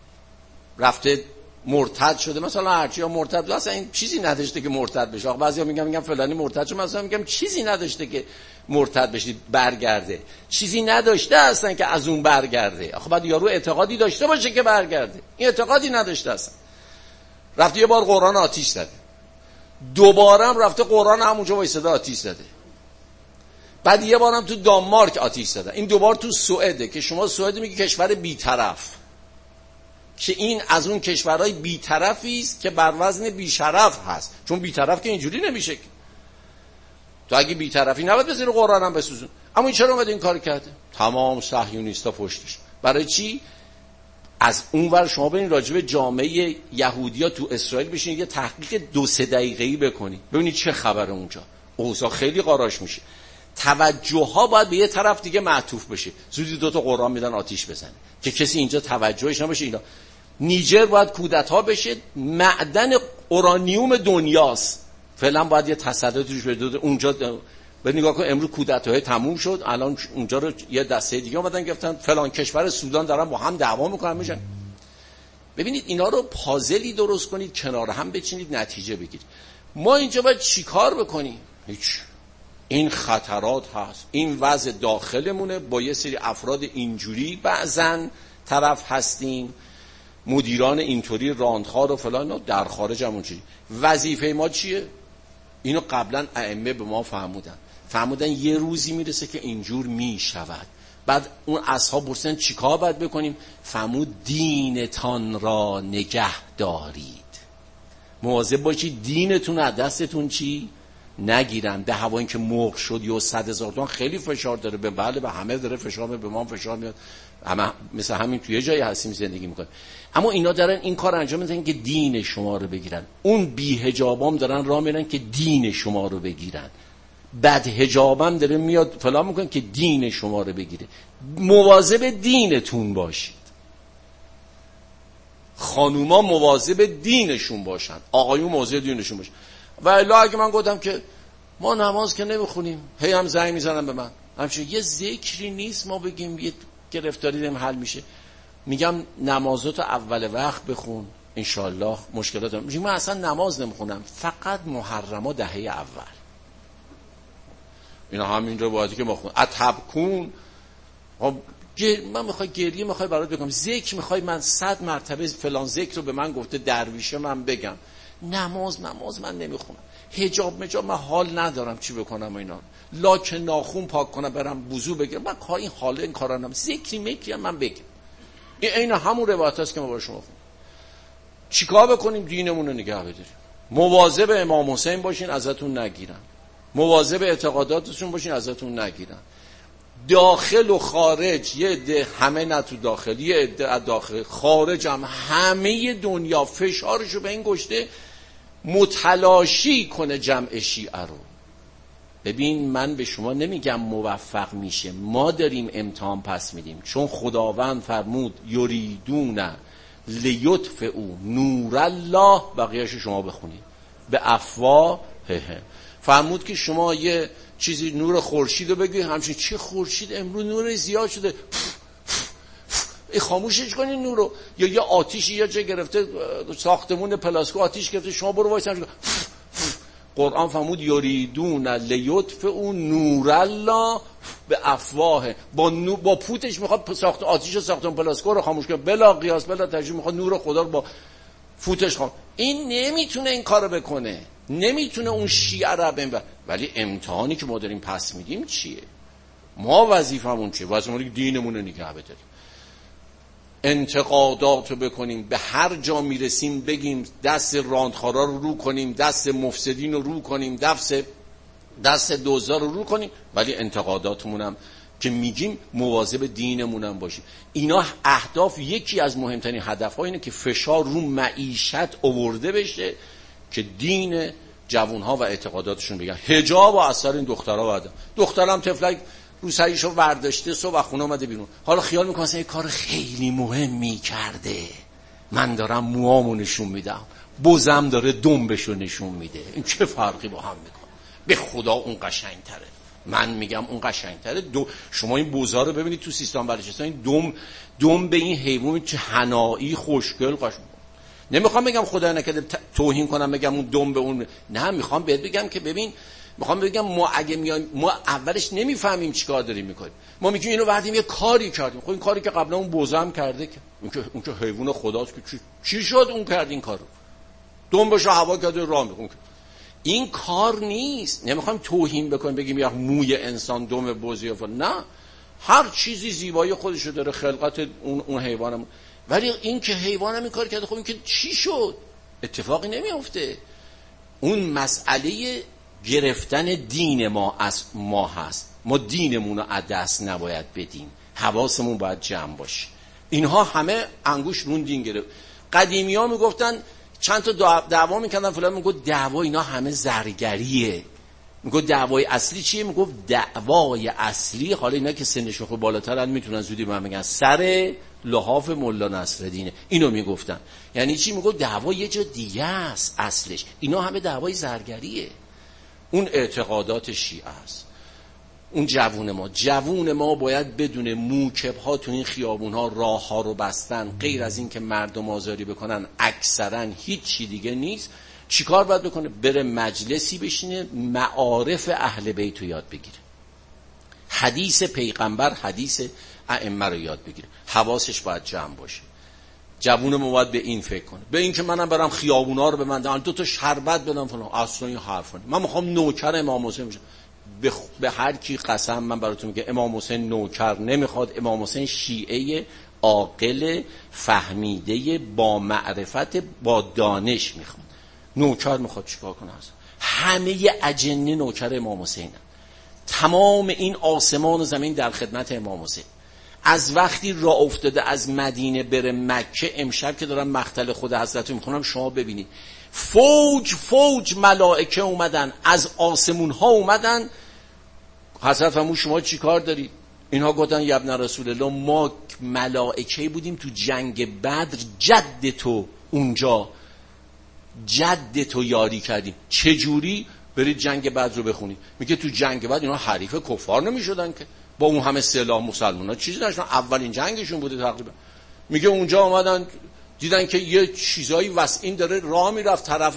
رفته مرتد شده، مثلا هرچی ها مرتد بود، اصلا این چیزی نداشته که مرتد بشه. آخه بعضیا میگن میگم فلانی مرتد شد، مثلا میگم چیزی نداشته که مرتد بشه برگرده، چیزی نداشته اصلا که از اون برگرده. آخه بعد یارو اعتقادی داشته باشه که برگرده، این اعتقادی نداشته اصلا. رفته یه بار قرآن آتیش زده، دوباره هم رفته قرآن همونجا وایساده آتیش زده، بعد یه بارم تو دانمارک آتیش زده، این دوبار تو سوئده که شما سوئد میگی کشور بی‌طرف، که این از اون کشورهای بی‌طرفی است که بر وزن بی‌شرف هست، چون بی‌طرف که اینجوری نمیشه که. تو اگه بی‌طرفی نباید به زیر قرآن هم بسوزون. اما این چرا اومده این کار کرده؟ تمام صهیونیستا پشتش. برای چی؟ از اونور شما برین راجب جامعه یهودیا تو اسرائیل بشین یه تحقیق دو سه دقیقه‌ای بکنید، ببینید چه خبره اونجا. اوضاع خیلی قاراش میشه. توجه ها باید به یه طرف دیگه معطوف بشه، زودی دو تا قرآن میدن آتیش بزنه که کسی اینجا توجهش نباشه. اینا نیجر باید کودتا بشه، معدن اورانیوم دنیاست، فعلا باید یه تسلطی روش بده اونجا. به نگاه کن امروز کودتاهای تموم شد، الان اونجا رو یه دسته دیگه اومدن گفتن فلان کشور سودان دارن با هم دعوا میکنن میشن. ببینید اینا رو پازلی درست کنید، کنار هم بچینید، نتیجه بگیرید. ما اینجا باید چیکار بکنیم؟ هیچ. این خطرات هست، این وضع داخلمونه، با یه سری افراد اینجوری بعضن طرف هستیم، مدیران اینطوری راندخار و فلان، در خارج همون چیزی. وظیفه ما چیه؟ اینو قبلا ائمه به ما فهمودن فهمودن یه روزی میرسه که اینجور میشود. بعد اون اصحاب پرسیدن چیکار باید بکنیم؟ فرمود دینتان را نگه دارید، مواظب باشید دینتون از دستتون چی نگیرن. به هوا این که مرغ شد یا صد هزار تومان خیلی فشار داره، به بله به همه داره فشار میاد، به ما فشار میاد، اما مثل همین توی جایی هستیم زندگی میکنیم. اما اینا دارن این کار انجام میدن که دین شما رو بگیرن. اون بی حجابام دارن راه میرن که دین شما رو بگیرن، بد حجابم داره میاد فلان میکنه که دین شما رو بگیره. مواظب دینتون باشید، خانوما مواظب دینشون باشن، آقایون مواظب دینشون باشن. و الا اگه من گفتم که ما نماز که نمیخونیم، هی هم زنگ میزنن به من، همچنین یه ذکری نیست ما بگیم یه گرفتاری داریم حل میشه، میگم نمازاتو اول وقت بخون انشالله مشکلات هم. میگم من اصلا نماز نمیخونم، فقط محرما دهه اول. اینا همین رو باید که ما خون اتبکون، من میخوای گریه میخوای برات بگم، ذکر میخوای من صد مرتبه فلان ذکر رو به من گفته درویشه من بگم، نماز نماز من نمیخونم. حجاب مجاب من حال ندارم چی بکنم اینا، لاک ناخون پاک کنم برم وضو بگیرم، من کار این حاله این کارا نم، ذکری مکری من بگم. این عین همون روایت است که ما با شما خوندیم. چیکار بکنیم؟ دینمون رو نگه بداریم، مواظب امام حسین باشین ازتون نگیرن، مواظب اعتقاداتشون باشین ازتون نگیرن. داخل و خارج، یه عده، همه نه تو داخل، یه عده داخل، خارج هم همه دنیا فشارشو به این گشته متلاشی کنه جمع شیعه رو. ببین من به شما نمیگم موفق میشه، ما داریم امتحان پس میدیم، چون خداوند فرمود یریدون لیطفئوا نور الله، بقیه‌اشو شما بخونید، به افواه فرمود که شما یه چیزی نور خورشید رو بگید، همچین چه خورشید امروز نور زیاد شده، ای خاموشش کنین نور رو، یا یه آتیشی یا چه گرفته ساختمون پلاسکو آتیش گرفته، شما برو وایس همچین. قرآن فرمود یریدون لیطفئوا نور الله به افواه، با نو... با پوتش میخواد ساخت آتیش ساختمون پلاسکو رو خاموش کنه، بلا قیاس بلا تجربه میخواد نور خدا رو با فوتش خام. این نمیتونه این کارو بکنه، نمیتونه اون شیعه رو بنبر. ولی امتحانی که ما داریم پس میدیم چیه؟ ما وظیفمون چیه؟ وظیفمون دینمون رو نگه بداریم، انتقادات رو بکنیم، به هر جا میرسیم بگیم، دست راندخارا رو رو کنیم، دست مفسدین رو رو کنیم، دست دست دوزا رو رو کنیم، ولی انتقاداتمون هم که میگیم مواظب دینمون باشیم. اینا اهداف، یکی از مهمترین هدف‌ها اینه که فشار رو معیشت آورده بشه که دین جوانها و اعتقاداتشون بگن. حجاب و اثر این دخترها بعد دخترم طفلک رو سریشو ورداشته، صبح خونه اومده بیرون، حالا خیال میکنه مثلا یه کار خیلی مهمی کرده، من دارم موامو نشون میدم، بزم داره دنبشو نشون میده، این چه فرقی با هم میکنه؟ به خدا اون قشنگتره، من میگم اون قشنگتره. دو شما این بوزا رو ببینید تو سیستان بلوچستان، این دم دم به این حیوان چه حنایی خوشگل قشنگ. نمیخوام بگم خدا نکرده توهین کنم بگم اون دم به اون، نه، میخوام بهت بگم که ببین، میخوام بگم ما اگه میایم، ما اولش نمیفهمیم چیکار داریم میکنیم، ما میگیم اینو بعدیم یه کاری کردیم، خب این کاری که قبلا اون بوزه هم کرده که اون که اون که حیوان خداست که چی, چی شد اون کرد این کارو، دنبشو هوا کرده راه میکنه. این کار نیست. نمیخوام توهین بکنیم بگیم یا موی انسان دم بوزی و نه، هر چیزی زیبایی خودشو داره، خلقت اون اون حیوانم. ولی این که حیوانم این کار کرده، خب این که چی شد؟ اتفاقی نمیافته. اون مسئله گرفتن دین ما از ما هست. ما دینمون رو از دست نباید بدیم، حواسمون باید جمع باشه. اینها همه انگوش رون دین گرفت. قدیمی ها میگفتن چند تا دعوا میکردن فلان، میگفت دعوا اینا همه زرگریه. میگفت دعوای اصلی چیه؟ میگفت دعوای اصلی، حالا اینا که سنشون خود بالاترن میتونن زودی به من بگن، سر لحاف ملا نصرالدینه. اینو میگفتن. یعنی چی؟ میگفت دعوا یه جا دیگه است اصلش، اینا همه دعوای زرگریه. اون اعتقادات شیعه است. اون جوون ما جوون ما باید بدون موکب ها تو این خیابون ها راه ها رو بستن، غیر از این که مردم آزاری بکنن اکثرا هیچ چی دیگه نیست. چیکار باید بکنه؟ بره مجلسی بشینه، معارف اهل بیت رو یاد بگیره، حدیث پیغمبر، حدیث ائمه رو یاد بگیره، حواسش باید جمع باشه. جوون ما باید به این فکر کنه، به این که منم برم خیابونا رو ببندم، دو تا شربت بدم فلان، اصلا این حرفا. من میخوام نوکر امام حسین بشم. به, خ... به هر کی قسم من براتون میگم امام حسین نوکر نمیخواد. امام حسین شیعه عاقل فهمیده با معرفت با دانش میخواد. نوکر میخواد چیکار کنه؟ همه اجنه نوکر امام حسینن. تمام این آسمان و زمین در خدمت امام حسین. از وقتی راه افتاده از مدینه بره مکه، امشب که دارم مقتل خود حضرت رو میخونم شما ببینید، فوج فوج ملائکه اومدن، از آسمون ها اومدن. حضرت فرمود شما چی کار دارید؟ اینها گفتن یا ابن رسول الله ما ملائکه بودیم تو جنگ بدر، جد تو اونجا، جد تو یاری کردیم. چه جوری؟ برید جنگ بدر رو بخونید. میگه تو جنگ بدر اینا حریف کفار نمیشدن که، با اون همه سلاح مسلمان‌ها چیزی نشدن، اولین جنگشون بوده تقریبا. میگه اونجا اومدن دیدن که یه چیزایی وسعین داره راه میرفت، طرف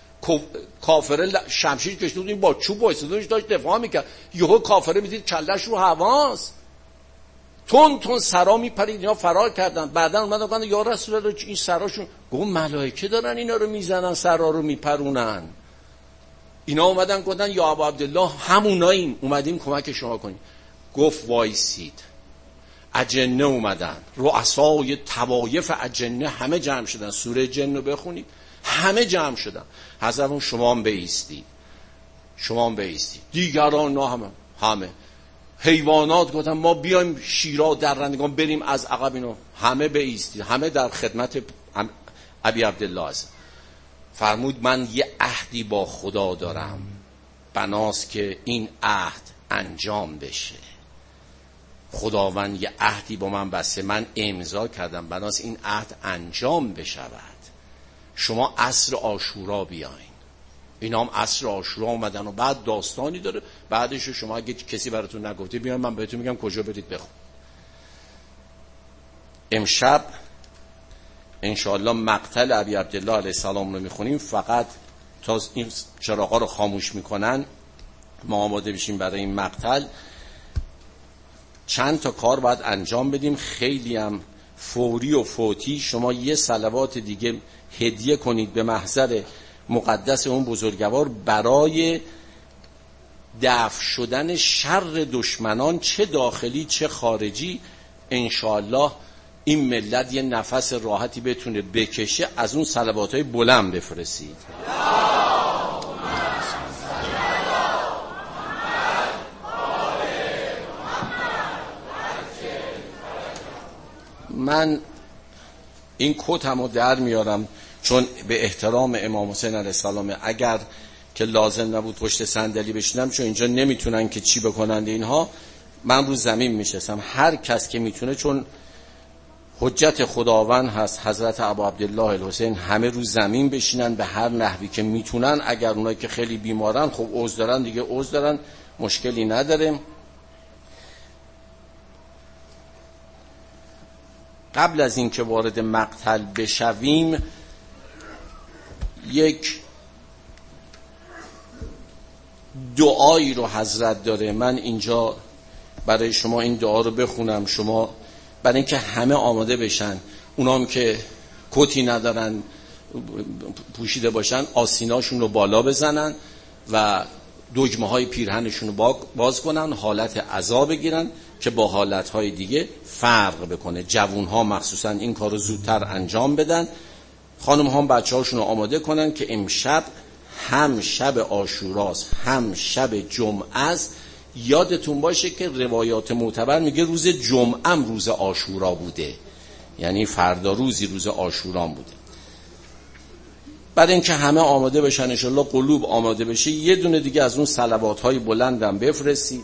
کافره شمشیر کشیده بود، این با چوب وایسادهش داشت دفاع میکرد، یهو کافره میدید کلش رو هواست، تون تون سرا میپرید، اینا فرار کردن. بعدا اومدن گفتن یا رسول الله این سراشون، گفت ملائکه دارن اینا رو میزنن، سرا رو میپرونن. اینا اومدن گفتن یا ابا عبدالله هموناییم، اومدیم کمک شما کنیم. گفت وایسید. اجنه اومدن، رؤسای طوایف اجنه همه جمع شدن، سوره جن رو بخونید، همه جمع شدن. حضرت شما هم بایستید، شما هم بایستید. دیگران نه همه همه حیوانات گفتن ما بیایم شیرا درندگان بریم از عقب، اینو همه بایستید، همه در خدمت ابی عبدالله است. فرمود من یه عهدی با خدا دارم، بناست که این عهد انجام بشه. خداوند یه عهدی با من بسته، من امضا کردم، بناست این عهد انجام بشود. شما عصر عاشورا بیاین. اینا هم عصر عاشورا اومدن و بعد داستانی داره، بعدش شما اگه کسی براتون نگفته بیاین من بهتون میگم کجا برید بخون. امشب انشاءالله مقتل ابی عبدالله علیه السلام رو میخونیم. فقط تا این چراغا رو خاموش میکنن ما آماده بشیم برای این مقتل. چند تا کار باید انجام بدیم، خیلی هم فوری و فوتی. شما یه صلوات دیگه هدیه کنید به محضر مقدس اون بزرگوار برای دفع شدن شر دشمنان، چه داخلی چه خارجی. انشاءالله این ملت یه نفس راحتی بتونه بکشه. از اون صلواتهای بلند بفرستید. من این کتمو در میارم چون به احترام امام حسین علیه السلام، اگر که لازم نبود پشت صندلی بشینم چون اینجا نمیتونن که چی بکنند اینها، من رو زمین میشستم. هر کس که میتونه، چون حجت خداوند هست، حضرت ابا عبدالله الحسین، همه رو زمین بشینن به هر نحوی که میتونن. اگر اونایی که خیلی بیمارن خب عذر دارن دیگه، عذر دارن، مشکلی نداره. قبل از این که وارد مقتل بشویم یک دعایی رو حضرت داره، من اینجا برای شما این دعا رو بخونم، شما برای اینکه همه آماده بشن، اونام که کتی ندارن پوشیده باشن آسیناشون رو بالا بزنن و دگمه های پیرهنشون رو باز کنن، حالت عزا بگیرن که با حالت های دیگه فرق بکنه. جوون ها مخصوصا این کار رو زودتر انجام بدن. خانم ها بچه هاشون رو آماده کنن که امشب هم شب عاشوراست هم شب جمعه است. یادتون باشه که روایات معتبر میگه روز جمعه هم روز عاشورا بوده، یعنی فردا روزی روز عاشورا بوده. بعد اینکه همه آماده بشن، انشالله قلوب آماده بشه، یه دونه دیگه از اون صلوات های بلندم بفرستید.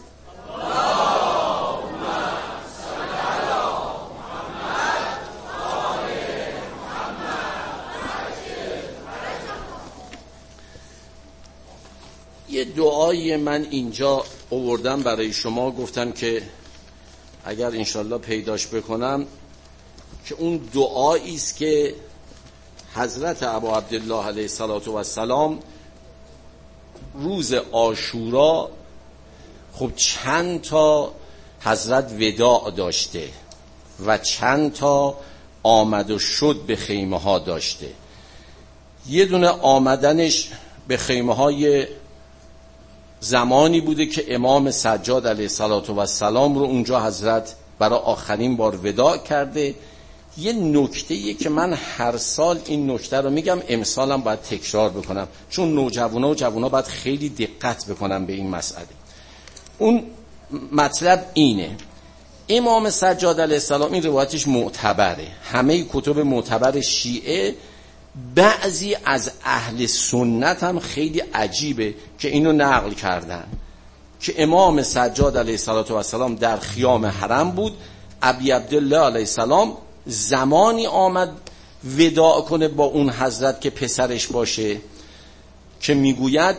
یه دعایی من اینجا آوردم برای شما، گفتم که اگر انشالله پیداش بکنم، که اون دعایی است که حضرت ابا عبدالله علیه السلام روز عاشورا، خب چند تا حضرت وداع داشته و چند تا آمد و شد به خیمه ها داشته. یه دونه آمدنش به خیمه های زمانی بوده که امام سجاد علیه السلام رو اونجا حضرت برای آخرین بار وداع کرده. یه نکته‌ایه که من هر سال این نکته رو میگم، امسالم باید تکرار بکنم چون نوجوانا و جوانا باید خیلی دقت بکنم به این مسئله. اون مطلب اینه، امام سجاد علیه السلام، این روایتش معتبره، همه کتب معتبر شیعه، بعضی از اهل سنت هم خیلی عجیبه که اینو نقل کردن که امام سجاد علیه السلام در خیام حرم بود. ابی عبدالله علیه السلام زمانی آمد وداع کنه با اون حضرت که پسرش باشه، که میگوید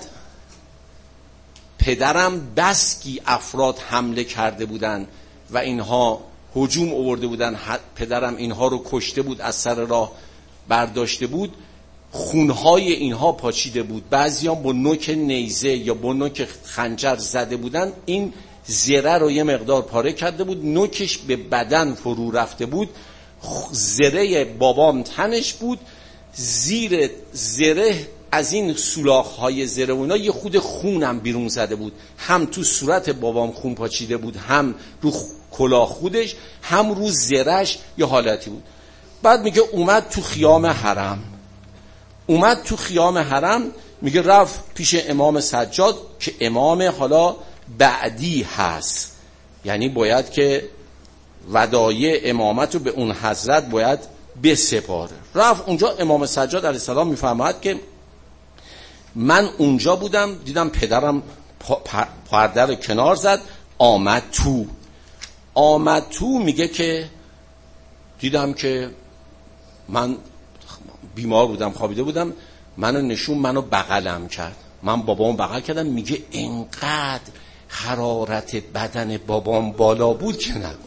پدرم بسکی افراد حمله کرده بودن و اینها هجوم آورده بودن، پدرم اینها رو کشته بود، از سر راه برداشته بود، خونهای اینها پاچیده بود، بعضی هم با نوک نیزه یا با نوک خنجر زده بودن، این زره رو یه مقدار پاره کرده بود، نوکش به بدن فرو رفته بود، زره بابام تنش بود، زیر زره از این سولاخ‌های زره و اینا یه خود خونم بیرون زده بود، هم تو صورت بابام خون پاچیده بود، هم رو کلاه خودش، هم رو زرش یه حالتی بود. بعد میگه اومد تو خیام حرم اومد تو خیام حرم میگه رفت پیش امام سجاد که امام حالا بعدی هست، یعنی باید که ودایع امامت رو به اون حضرت باید بسپاره. رفت اونجا، امام سجاد علیه السلام میفرماید که من اونجا بودم، دیدم پدرم پرده رو کنار زد، آمد تو آمد تو میگه که دیدم که من بیمار بودم، خوابیده بودم، منو نشون، منو بغلم کرد، من بابام بغل کردم. میگه اینقدر حرارت بدن بابام بالا بود که نگو.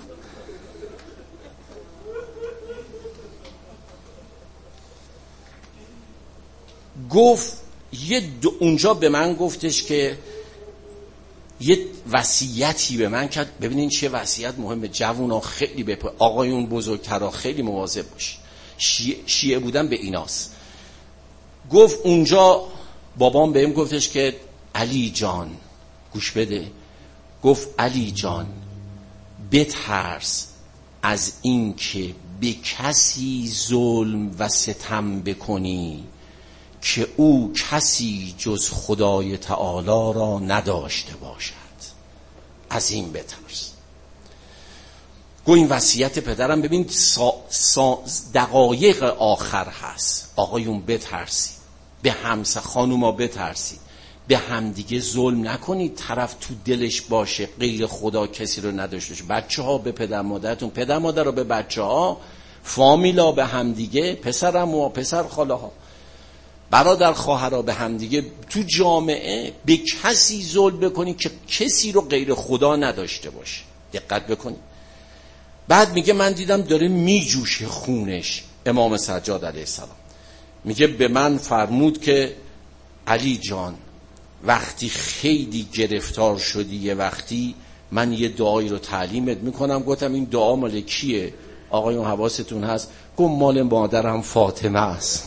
گفت یه اونجا به من گفتش که یه وصیتی به من کرد. ببینین چه وصیت مهمه، جوونا خیلی به آقایون بزرگترا خیلی مواظب باش. شیعه, شیعه بودن به ایناست. گفت اونجا بابام بهم گفتش که علی جان گوش بده، گفت علی جان بترس از این که به کسی ظلم و ستم بکنی که او کسی جز خدای تعالی را نداشته باشد، از این بترس. گو این وصیت پدرم ببین سا سا دقایق آخر هست. آقایون بترسی، به همس خانوما بترسی، به همدیگه ظلم نکنید، طرف تو دلش باشه غیر خدا کسی رو نداشته باشه. بچه ها به پدر مادرتون، پدر مادر رو به بچه ها، فامیلا به همدیگه، پسرم و پسر خاله ها، برادر خواهرها به همدیگه، تو جامعه به کسی ظلم بکنی که کسی رو غیر خدا نداشته باشه. دقت بکنی. بعد میگه من دیدم داره میجوشه خونش امام سجاد علیه السلام. میگه به من فرمود که علی جان وقتی خیلی گرفتار شدی یه وقتی من یه دعایی رو تعلیمت میکنم. گفتم این دعا مال کیه؟ آقایون حواستون هست؟ گفت مال مادرم فاطمه است.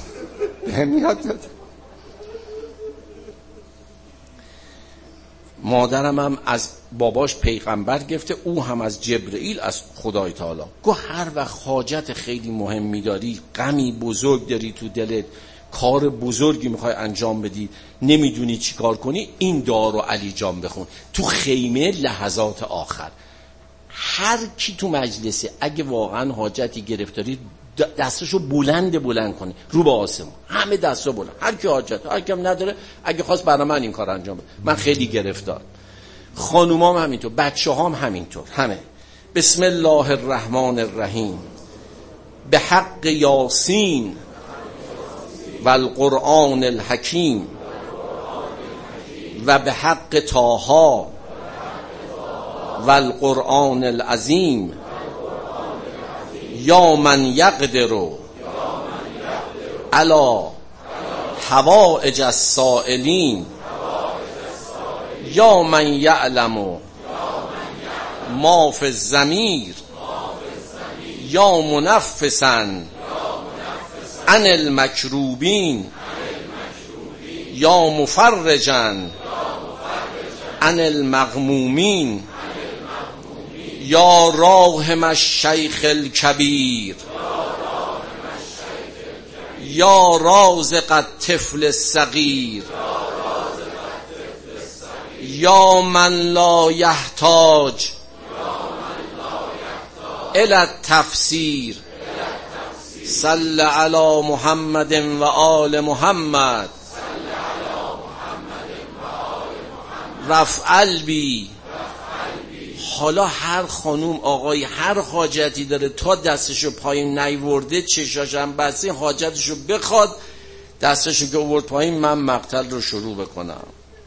مادرم هم از باباش پیغمبر گرفته، او هم از جبرئیل از خدای تعالی. گفت هر وقت حاجت خیلی مهمی داری، غمی بزرگ داری تو دلت، کار بزرگی میخوای انجام بدی، نمیدونی چی کار کنی، این دعا رو علی جان بخون تو خیمه لحظات آخر. هر کی تو مجلسه اگه واقعا حاجتی گرفتاری دستشو بلند بلند کنه رو به آسمون، همه دستو بلند، هر کی حاجت، هر کی نداره اگه خواست برای من این کار انجام بده، من خیلی گرفتار. خانومام همینطور، بچه‌هام همینطور، همه. بسم الله الرحمن الرحیم. به حق یاسین و القرآن الحکیم و به حق طه و القرآن العظیم یا من یقدر علی حوائج السائلین یا من یعلم ما فی الضمیر یا منفسا عن المکروبین یا مفرجا عن المغمومین یا راحم الشیخ الکبیر یا رازق الطفل الصغیر یا من لا یحتاج الی التفسیر صل علی محمد و آل محمد رفع بی. حالا هر خانوم آقای هر حاجتی داره تا دستشو پایین نیورده چشاشم بسته حاجتشو بخواد، دستشو که آورد پایین من مقتل رو شروع بکنم.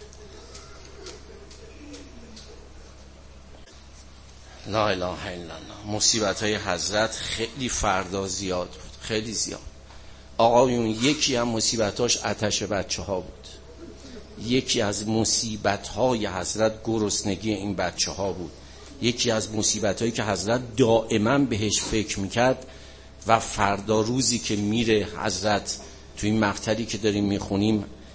لا اله الا الله. مصیبت های حضرت خیلی فردا زیاد بود، خیلی زیاد. آقایون یکی هم مصیبتاش آتش بچه ها بود، یکی از مصیبت های حضرت گرسنگی این بچه ها بود، یکی از مصیبت هایی که حضرت دائما بهش فکر میکرد و فردا روزی که میره حضرت توی این مقتلی که داریم میخونیم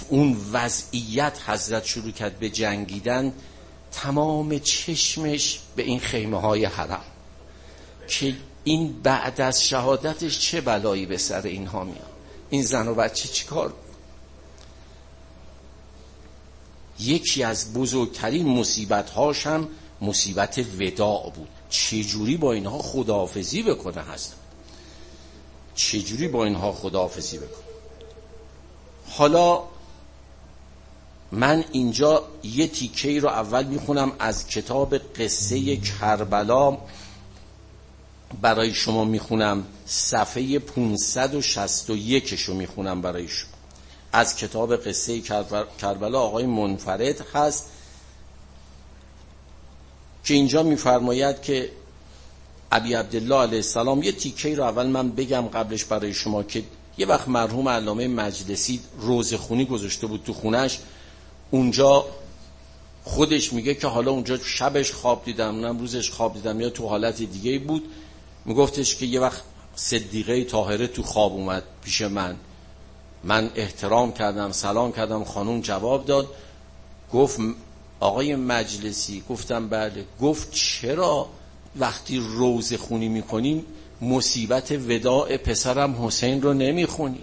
اون وضعیت حضرت شروع کرد به جنگیدن، تمام چشمش به این خیمه های حرم که این بعد از شهادتش چه بلایی به سر اینها میاد، این زن و بچه چی کار. یکی از بزرگترین مصیبت هاش هم مصیبت وداع بود. چجوری با اینها خداحافظی بکنه هستم، چجوری با اینها خداحافظی بکنه. حالا من اینجا یه تیکه‌ای رو اول میخونم از کتاب قصه کربلا برای شما میخونم، صفحه پانصد و شصت و یک رو میخونم برای شما از کتاب قصه کربلا. آقای منفرد هست که اینجا میفرماید که ابی عبدالله علیه السلام، یه تیکه‌ای رو اول من بگم قبلش برای شما که یه وقت مرحوم علامه مجلسی روزخونی گذاشته بود تو خونش، اونجا خودش میگه که حالا اونجا شبش خواب دیدم، نه روزش خواب دیدم، یا تو حالت دیگه بود. میگفتش که یه وقت صدیقه طاهره تو خواب اومد پیش من، من احترام کردم، سلام کردم، خانوم جواب داد، گفت آقای مجلسی، گفتم بله، گفت چرا وقتی روزه خونی میکنیم مصیبت وداع پسرم حسین رو نمیخونی؟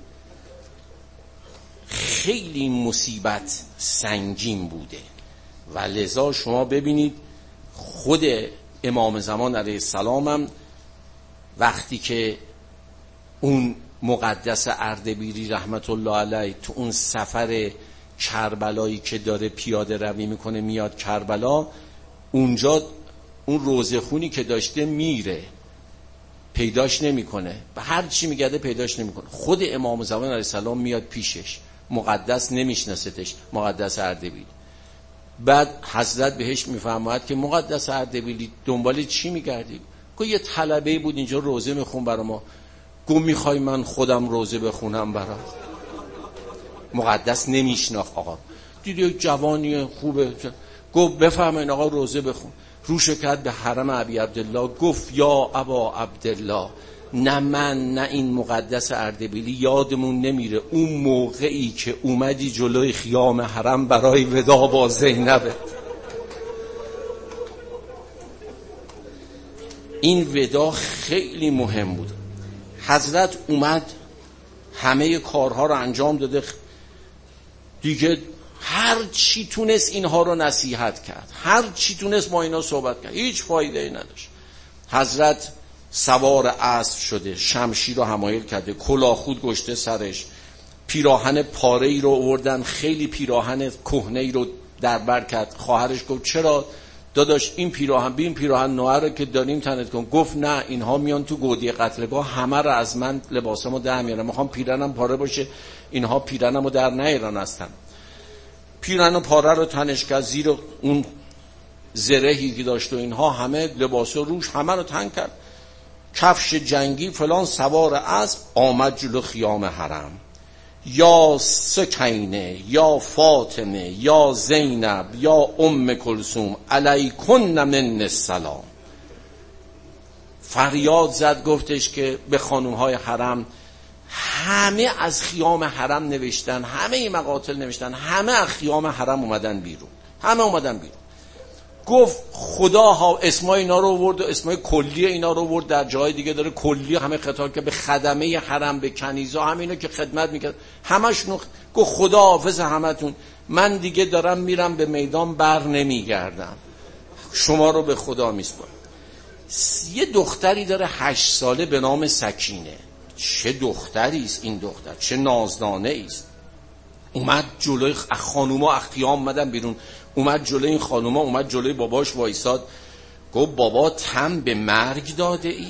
خیلی مصیبت سنگین بوده و لذا شما ببینید خود امام زمان علیه السلام هم وقتی که اون مقدس اردبیلی رحمت الله علیه تو اون سفر کربلایی که داره پیاده روی میکنه میاد کربلا، اونجا اون روزه خونی که داشته میره پیداش نمیکنه، به هر چی میگرده پیداش نمیکنه. خود امام زمان علیه السلام میاد پیشش، مقدس نمیشناستش، مقدس اردبیلی. بعد حضرت بهش میفرماید که مقدس اردبیلی دنبال چی میگردی؟ گفت یه طلبه بود اینجا روزه میخون برا ما. گفت میخوای من خودم روزه بخونم برا؟ مقدس نمیشناخت آقا، دیدی جوانی خوبه، گفت بفرمایید آقا روزه بخون. روش کرد به حرم ابی عبدالله، گفت یا ابا عبدالله، نه من نه این مقدس اردبیلی یادمون نمیره اون موقعی که اومدی جلوی خیام حرم برای ودا با زینبه. این ودا خیلی مهم بود. حضرت اومد همه کارها رو انجام داده، دیگه هر چی تونست اینها رو نصیحت کرد، هر چی تونست با اینا صحبت کرد، هیچ فایده ای نداشت. حضرت سوار اسب شده، شمشیر رو حمایل کرده، کلاهخود گشته سرش، پیراهن پاره ای رو آوردن، خیلی پیراهن کهنه ای رو دربر کرد. خواهرش گفت چرا داداش این پیراهن بی این پیراهن نوئه رو که داریم تنت کن؟ گفت نه اینها میان تو گودی قتلگاه همه رو از من لباسامو در میارن، میخوام پیرنم پاره باشه، اینها پیرنمو در نیارن هستن. پیرن پاره رو تنش کرد، زیر اون زرهی که داشت و اینها همه لباسا روش همه رو تن کرد، کفش جنگی فلان، سوار اسب آمد جلو خیام حرم. یا سکینه یا فاطمه یا زینب یا ام کلثوم علیکن من السلام. فریاد زد، گفتش که به خانومهای حرم، همه از خیام حرم نوشتن، همه این مقاتل نوشتن، همه از خیام حرم اومدن بیرون، همه اومدن بیرون. گفت خدا ها اسمای اینا رو آورد و اسمای کلی اینا رو آورد، در جای دیگه داره کلی همه خطاب که به خدمه حرم، به کنیزا، همینا که خدمت میکرد همشون. گفت خدا حافظ همتون، من دیگه دارم میرم به میدان، بر نمیگردم، شما رو به خدا میسپارم. یه دختری داره هشت ساله به نام سکینه. چه دختری است این دختر، چه نازدانه است. اومد جلوی خانوما، اختیام اومدن بیرون، اومد جلوی این خانوما، اومد جلوی باباش وایساد. گفت بابا تن به مرگ داده ای؟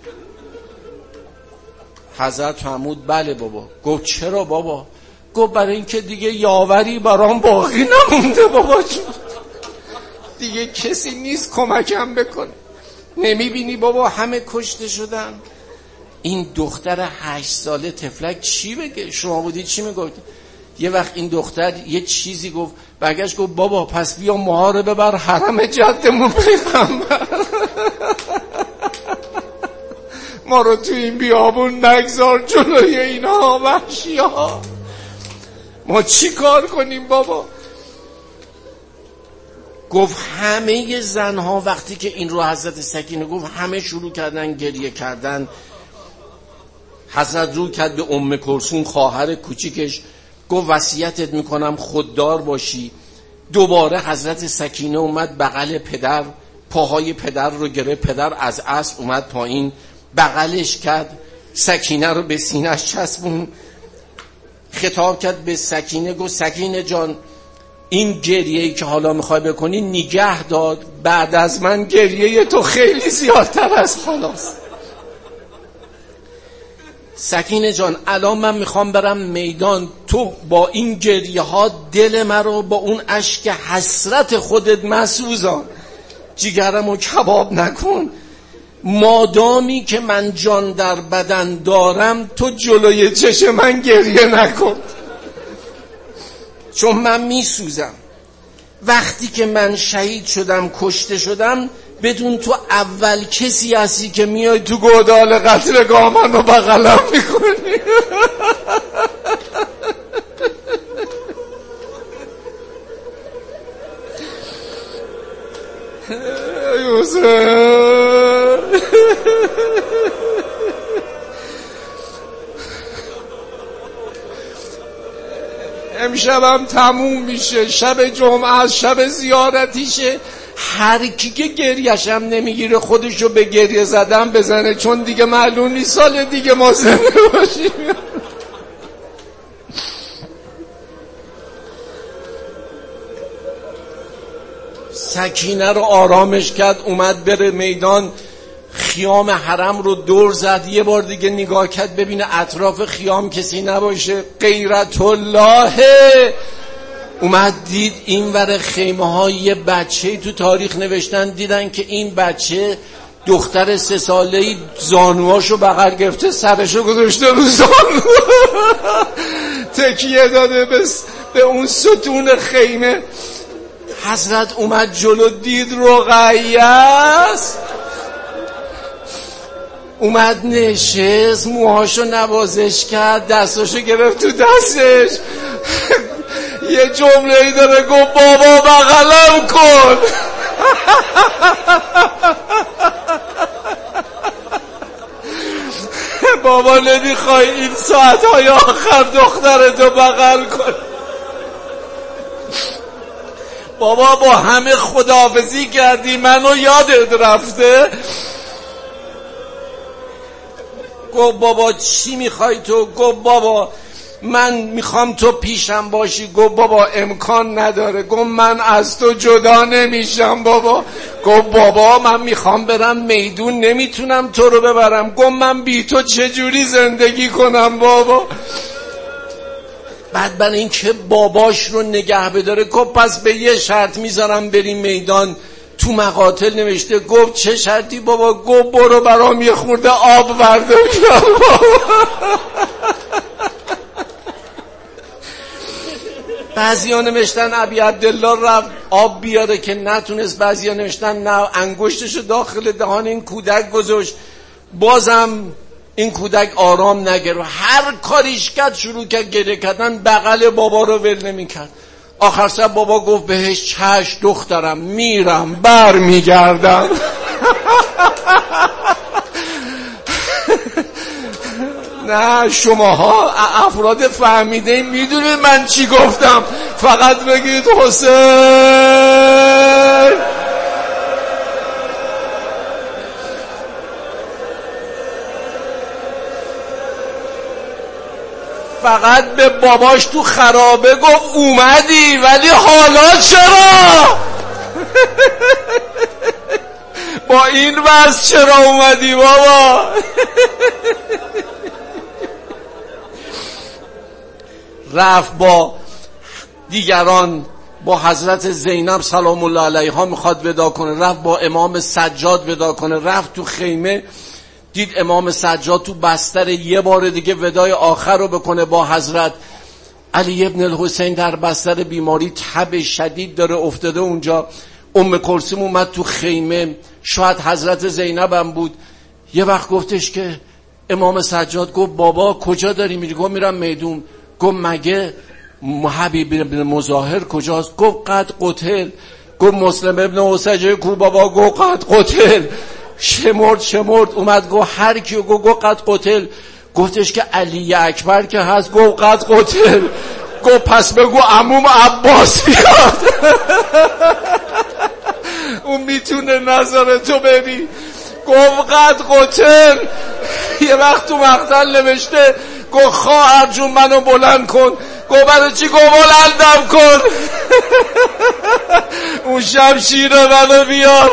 حضرت فرمود بله بابا. گفت چرا بابا؟ گفت برای اینکه دیگه یاوری برام باقی نمونده بابا جون، دیگه کسی نیست کمکم بکنه، نمیبینی بابا همه کشته شدن. این دختر هشت ساله تفلک چی بگه؟ شما بودید چی میگفت؟ یه وقت این دختر یه چیزی گفت، برگشت گفت بابا پس بیا محاربه بر حرم جدمون پیغمبر، ما رو تو این بیابون نگذار جلوی اینا وحشی ها. ما چی کار کنیم بابا؟ گفت همه زنها وقتی که این رو حضرت سکینه گفت همه شروع کردن گریه کردن. حضرت رو کرد به ام کلثوم خواهر کوچیکش، گفت وصیتت میکنم خوددار باشی. دوباره حضرت سکینه اومد بغل پدر، پاهای پدر رو گرفت، پدر از اسب اومد پایین بغلش کرد، سکینه رو به سینه‌اش چسبون، خطاب کرد به سکینه، گفت سکینه جان این گریه‌ای که حالا میخوای بکنی نگه داد، بعد از من گریه تو خیلی زیادتر از خلاص. سکینه جان الان من میخوام برم میدان، تو با این گریه ها دل من رو با اون اشک حسرت خودت مسوزان، جگرمو کباب نکن. مادامی که من جان در بدن دارم تو جلوی چشم من گریه نکن، چون من میسوزم. وقتی که من شهید شدم کشته شدم بدون تو اول کسی هستی که میای تو گودال قتلگاه منو بغلم میکنی. امشبم تموم میشه، شب جمعه از شب زیارتیشه. هر کی که گریه‌شم نمیگیره خودشو به گریه زدن بزنه، چون دیگه معلوم نیست سال دیگه ما زنده باشیم. سکینه رو آرامش کرد، اومد بره میدان، خیام حرم رو دور زد، یه بار دیگه نگاه کرد ببینه اطراف خیام کسی نباشه. غیرت الله اومد دید این ور خیمه های یه بچه تو تاریخ نوشتن، دیدن که این بچه دختر سه ساله‌ای زانوهاشو بغل گرفته سرشو گذاشته رو زانو تکیه داده بس به اون ستون خیمه. حضرت اومد جلو دید رقیه است، اومد نشست، موهاشو نوازش کرد، دستاشو گرفت تو دستش، یه جمله ای داره گفت بابا بغلم کن. بابا نمیخوای این ساعتهای آخر دخترتو بغل کن؟ بابا با همه خداحافظی کردی منو یادت رفته؟ گفت بابا چی میخوای تو؟ گفت بابا من میخوام تو پیشم باشی. گفت بابا امکان نداره. گفت من از تو جدا نمیشم بابا. گفت بابا من میخوام برم میدون نمیتونم تو رو ببرم. گفت من بی تو چجوری زندگی کنم بابا؟ بعد برای این که باباش رو نگه بداره گفت پس به یه شرط میذارم بریم میدان. تو مقاتل نوشته. گفت چه شرطی بابا؟ گفت برو برام یه خورده آب ورده بیار بابا. بعضی ها نوشتن ابی عبدالله رفت آب بیاره که نتونست. بعضی ها نوشتن نه انگشتشو داخل دهان این کودک گذاشت بازم این کودک آرام نگرفت. هر کاریش کرد شروع کرد گریه کردن، بغل بابا رو ول نمی کرد. آخر سر بابا گفت بهش چشم دخترم میرم بر میگردم. نه شماها افراد فهمیده میدونید من چی گفتم، فقط بگید حسین. فقط به باباش تو خرابه گفت اومدی ولی حالا چرا؟ با این وضع چرا اومدی بابا؟ رفت با دیگران، با حضرت زینب سلام الله علیها میخواد ودا کنه. رفت با امام سجاد ودا کنه. رفت تو خیمه دید امام سجاد تو بستر، یه بار دیگه ودای آخر رو بکنه با حضرت. علی ابن الحسین در بستر بیماری، تب شدید داره افتاده اونجا. ام کلثوم اومد تو خیمه، شاید حضرت زینب هم بود. یه وقت گفتش که امام سجاد گفت بابا کجا داری میری؟ گفت میرم میدون. گفت مگه حبیب ابن مظاهر کجاست؟ گفت قد قتل. گفت مسلم ابن اوسجه کو بابا؟ گفت قد قتل. شمرد شمرد اومد گفت هر کیو؟ گفت قد قتل. گفتش که علی اکبر که هست؟ گفت قد قتل. گفت پس بگو عموم عباس بیاد. اون میتونه نظر تو بری. گفت قد قتل. یه وقت تو مقتل نوشته گفت خواهر جون منو بلند کن. گفت برای چی؟ گفت بلندم کن. اون شمشیر منو بیار.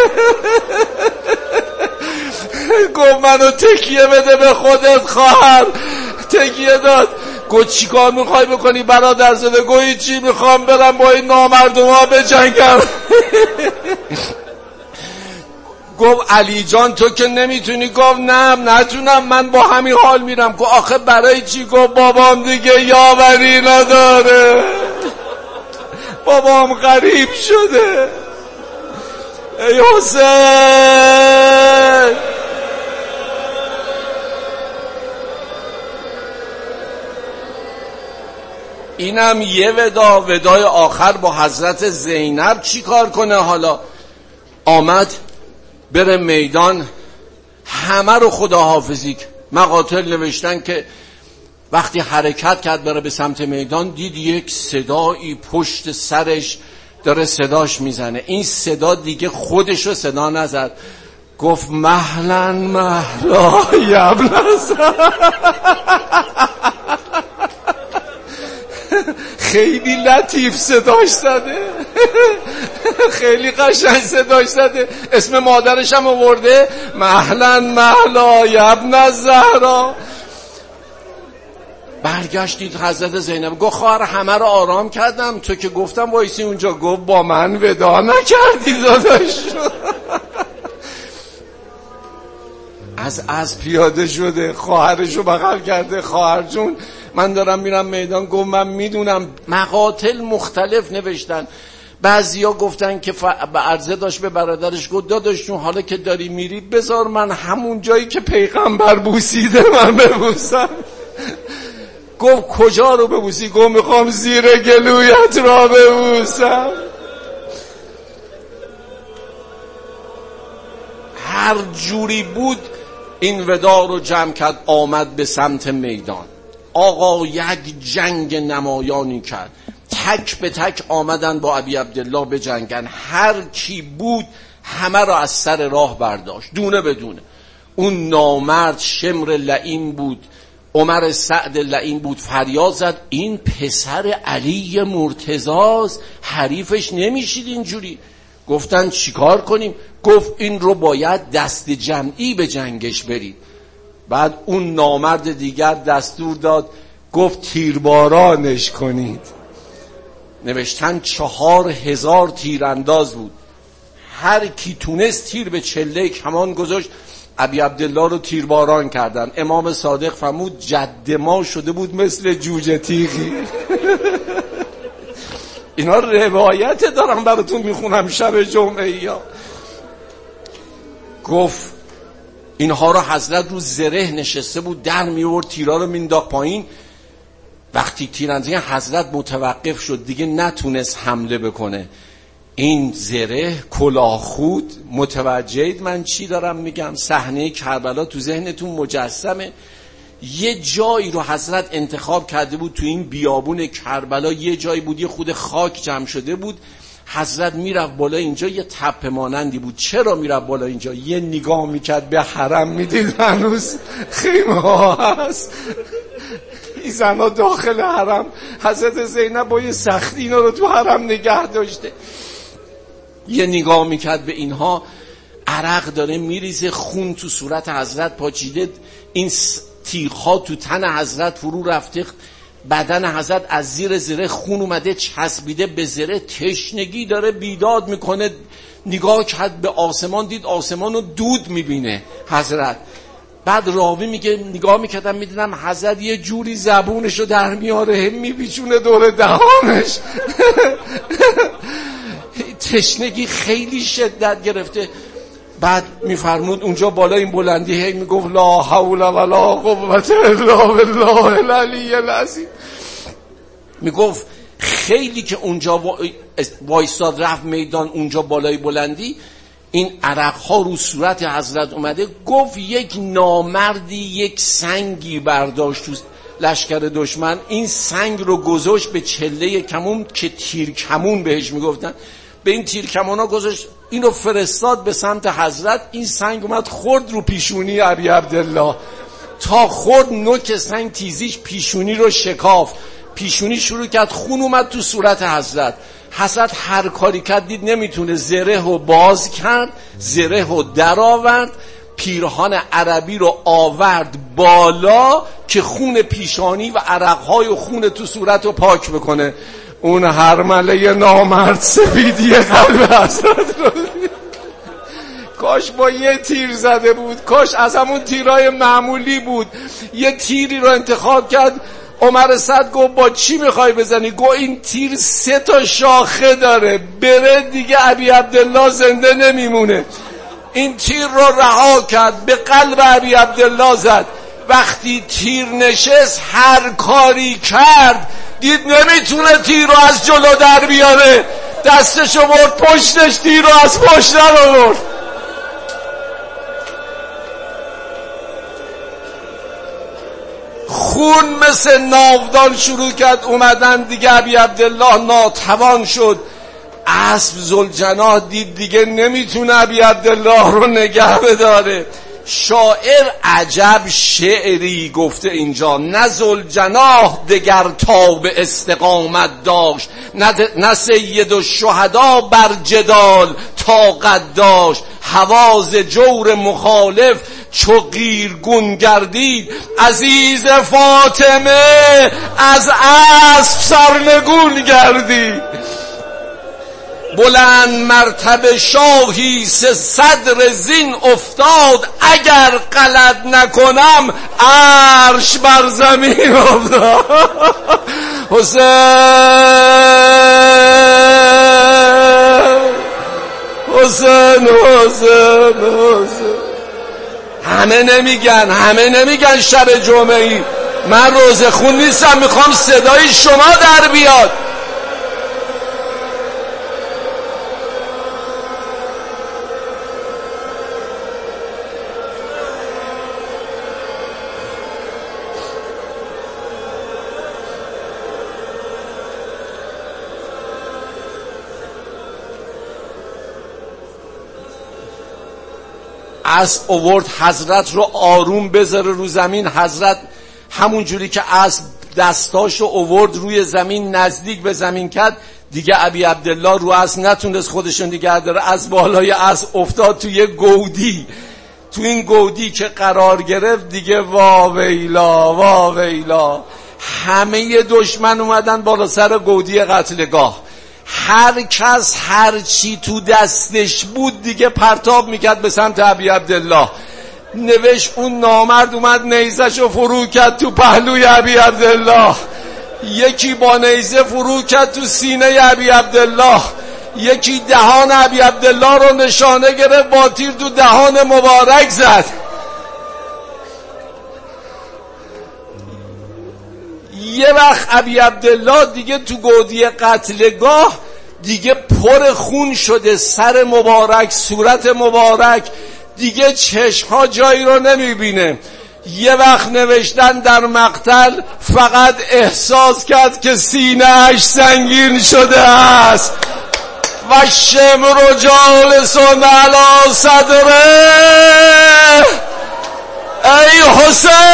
گفت منو تکیه بده به خودت خواهر. تکیه داد. گفت چی کار میخوای بکنی برادر زاده؟ گفت چی میخوام برم با این نامردم ها بجنگم. گفت علی جان تو که نمیتونی. گفت نه نتونم، من با همین حال میرم. گفت آخه برای چی؟ گفت بابام دیگه یاوری نداره، بابام غریب شده. ای حسین اینم یه ودا. ودای آخر با حضرت زینب چی کار کنه حالا؟ آمد بره میدان، همه رو خداحافظی. مقاتل نوشتن که وقتی حرکت کرد بره به سمت میدان، دید یک صدایی پشت سرش داره صداش میزنه. این صدا دیگه خودش رو صدا نزد، گفت مهلا مهلا یبلزن. خیلی لطیف صداش زده، خیلی قشنگ صداش زده. اسم مادرش هم آورده، مهلا مهلا ابن الزهرا. برگشتید حضرت زینب گفت خواهر همه رو آرام کردم، تو که گفتم وایسی اونجا. گفت با من ودا نکردی داداش. از از پیاده شده، خواهرشو بغل کرده، خواهر جون من دارم میرم میدان. گفت من میدونم. مقاتل مختلف نوشتن. بعضیا گفتن که به عرضه داشت به برادرش، گفت داداش جون حالا که داری میری بذار من همون جایی که پیغمبر بوسیده من ببوسم. گفت کجا رو ببوسی؟ گفت میخوام زیر گلویت را ببوسم. هر جوری بود این ودا رو جمع کرد، آمد به سمت میدان. آقا یک جنگ نمایانی کرد، تک به تک آمدن با ابی عبدالله به جنگن. هر کی بود همه را از سر راه برداشت دونه بدونه. اون نامرد شمر لعین بود، عمر سعد لعین بود، فریاد زد این پسر علی مرتضاست، حریفش نمیشید اینجوری. گفتن چیکار کنیم؟ گفت این رو باید دست جمعی به جنگش برید. بعد اون نامرد دیگر دستور داد، گفت تیربارانش کنید. نوشتن چهار هزار تیرانداز بود، هر کی تونست تیر به چله کمان گذاشت. ابی عبدالله رو تیرباران کردن. امام صادق فرمود جد ما شده بود مثل جوجه تیغی. اینا روایت دارم براتون میخونم شب جمعه یا. گفت اینها رو حضرت رو زره نشسته بود، در میورد تیرا رو مینداخت پایین. وقتی تیراندازی حضرت متوقف شد دیگه نتونست حمله بکنه. این زره کلاه خود، متوجهید من چی دارم میگم؟ صحنه کربلا تو ذهنتون مجسمه. یه جایی رو حضرت انتخاب کرده بود تو این بیابون کربلا، یه جایی بود یه خود خاک جمع شده بود. حضرت میرفت بالا اینجا، یه تپه مانندی بود. چرا میرفت بالا اینجا؟ یه نگاه میکرد به حرم، میدید هنوز خیمه ها هست، این زنها داخل حرم. حضرت زینب با یه سختی اینا رو تو حرم نگه داشته. یه نگاه میکرد به اینها، عرق داره میریزه، خون تو صورت حضرت پاچیده، این تیغ‌ها تو تن حضرت فرو رفته، بدن حضرت از زیر زره خون اومده چسبیده به زره، تشنگی داره بیداد میکنه. نگاه کرد به آسمان، دید آسمان رو دود میبینه حضرت. بعد راوی میگه نگاه میکردم میدیدم حضرت یه جوری زبونشو در میاره میپیچونه دور دهانش. تشنگی خیلی شدت گرفته. بعد میفرمود اونجا بالا این بلندی هی میگفت لا حول ولا قوت الا بالله العلی العظیم. میگفت خیلی که اونجا وایستاد رفت میدان اونجا بالای بلندی، این عرقها رو صورت حضرت اومده، گفت یک نامردی یک سنگی برداشت تو لشکر دشمن، این سنگ رو گذاشت به چله کمون که تیر کمون بهش میگفتن، به این تیر کمونا گذاشت، اینو فرستاد به سمت حضرت. این سنگ اومد خورد رو پیشونی ابی عبدالله، تا خورد نوک سنگ تیزیش پیشونی رو شکافت، پیشونی شروع کرد خون اومد تو صورت حضرت. حضرت هر کاری کرد دید نمیتونه، زره رو باز کرد، زره رو در آورد، پیرهان عربی رو آورد بالا که خون پیشانی و عرقهای و خون تو صورت رو پاک بکنه. اون هرمله نامرد سفیدی قلب حضرت رو کاش با یه تیر زده بود، کاش از همون تیرای معمولی بود یه تیری رو انتخاب کرد. عمر سعد گفت با چی میخوای بزنی؟ گفت این تیر سه تا شاخه داره، بره دیگه ابی عبدالله زنده نمیمونه. این تیر رو رها کرد، به قلب ابی عبدالله زد. وقتی تیر نشست هر کاری کرد دید نمیتونه تیر رو از جلو در بیاره، دستشو برد پشتش، تیر رو از پشت در آورد. خون مثل ناودان شروع کرد اومدن دیگه. ابی عبدالله ناتوان شد. اسب ذوالجناح دید دیگه نمیتونه ابی عبدالله رو نگه بداره. شاعر عجب شعری گفته اینجا، نه ذوالجناح دگر تاب استقامت داشت، نه سید الشهدا بر جدال طاقت داشت، حواز جور مخالف چو قیرگون گردید، عزیز فاطمه از اسب سرنگون گردید. بلند مرتبه شاهی سه صدر زین افتاد، اگر غلط نکنم عرش بر زمین افتاد. حسین حسین حسین حسین. همه نمیگن همه نمیگن شب جمعه‌ای، من روزه خون نیستم، میخوام صدای شما در بیاد. اسب آورد حضرت رو آروم بذاره رو زمین. حضرت همون جوری که اسب دستاشو آورد روی زمین نزدیک به زمین کرد، دیگه ابی عبدالله رو اسب نتونست خودشون نگه داره، از بالای اسب افتاد توی گودی. تو این گودی که قرار گرفت دیگه وا ویلا وا ویلا، همه دشمن اومدن بالا سر گودی قتلگاه. هر کس هر چی تو دستش بود دیگه پرتاب میکرد به سمت ابی عبدالله. نوشت اون نامرد اومد نیزه‌شو فرو کرد تو پهلوی ابی عبدالله، یکی با نیزه فرو کرد تو سینه ابی عبدالله، یکی دهان ابی عبدالله رو نشانه گرفت با تیر تو دهان مبارک زد. یه وقت ابی عبدالله دیگه تو گودی قتلگاه دیگه پر خون شده، سر مبارک، صورت مبارک، دیگه چشمها جایی رو نمیبینه. یه وقت نوشتن در مقتل فقط احساس کرد که سینه‌اش سنگین شده است. و شمر جالسون علی صدره، ای حسین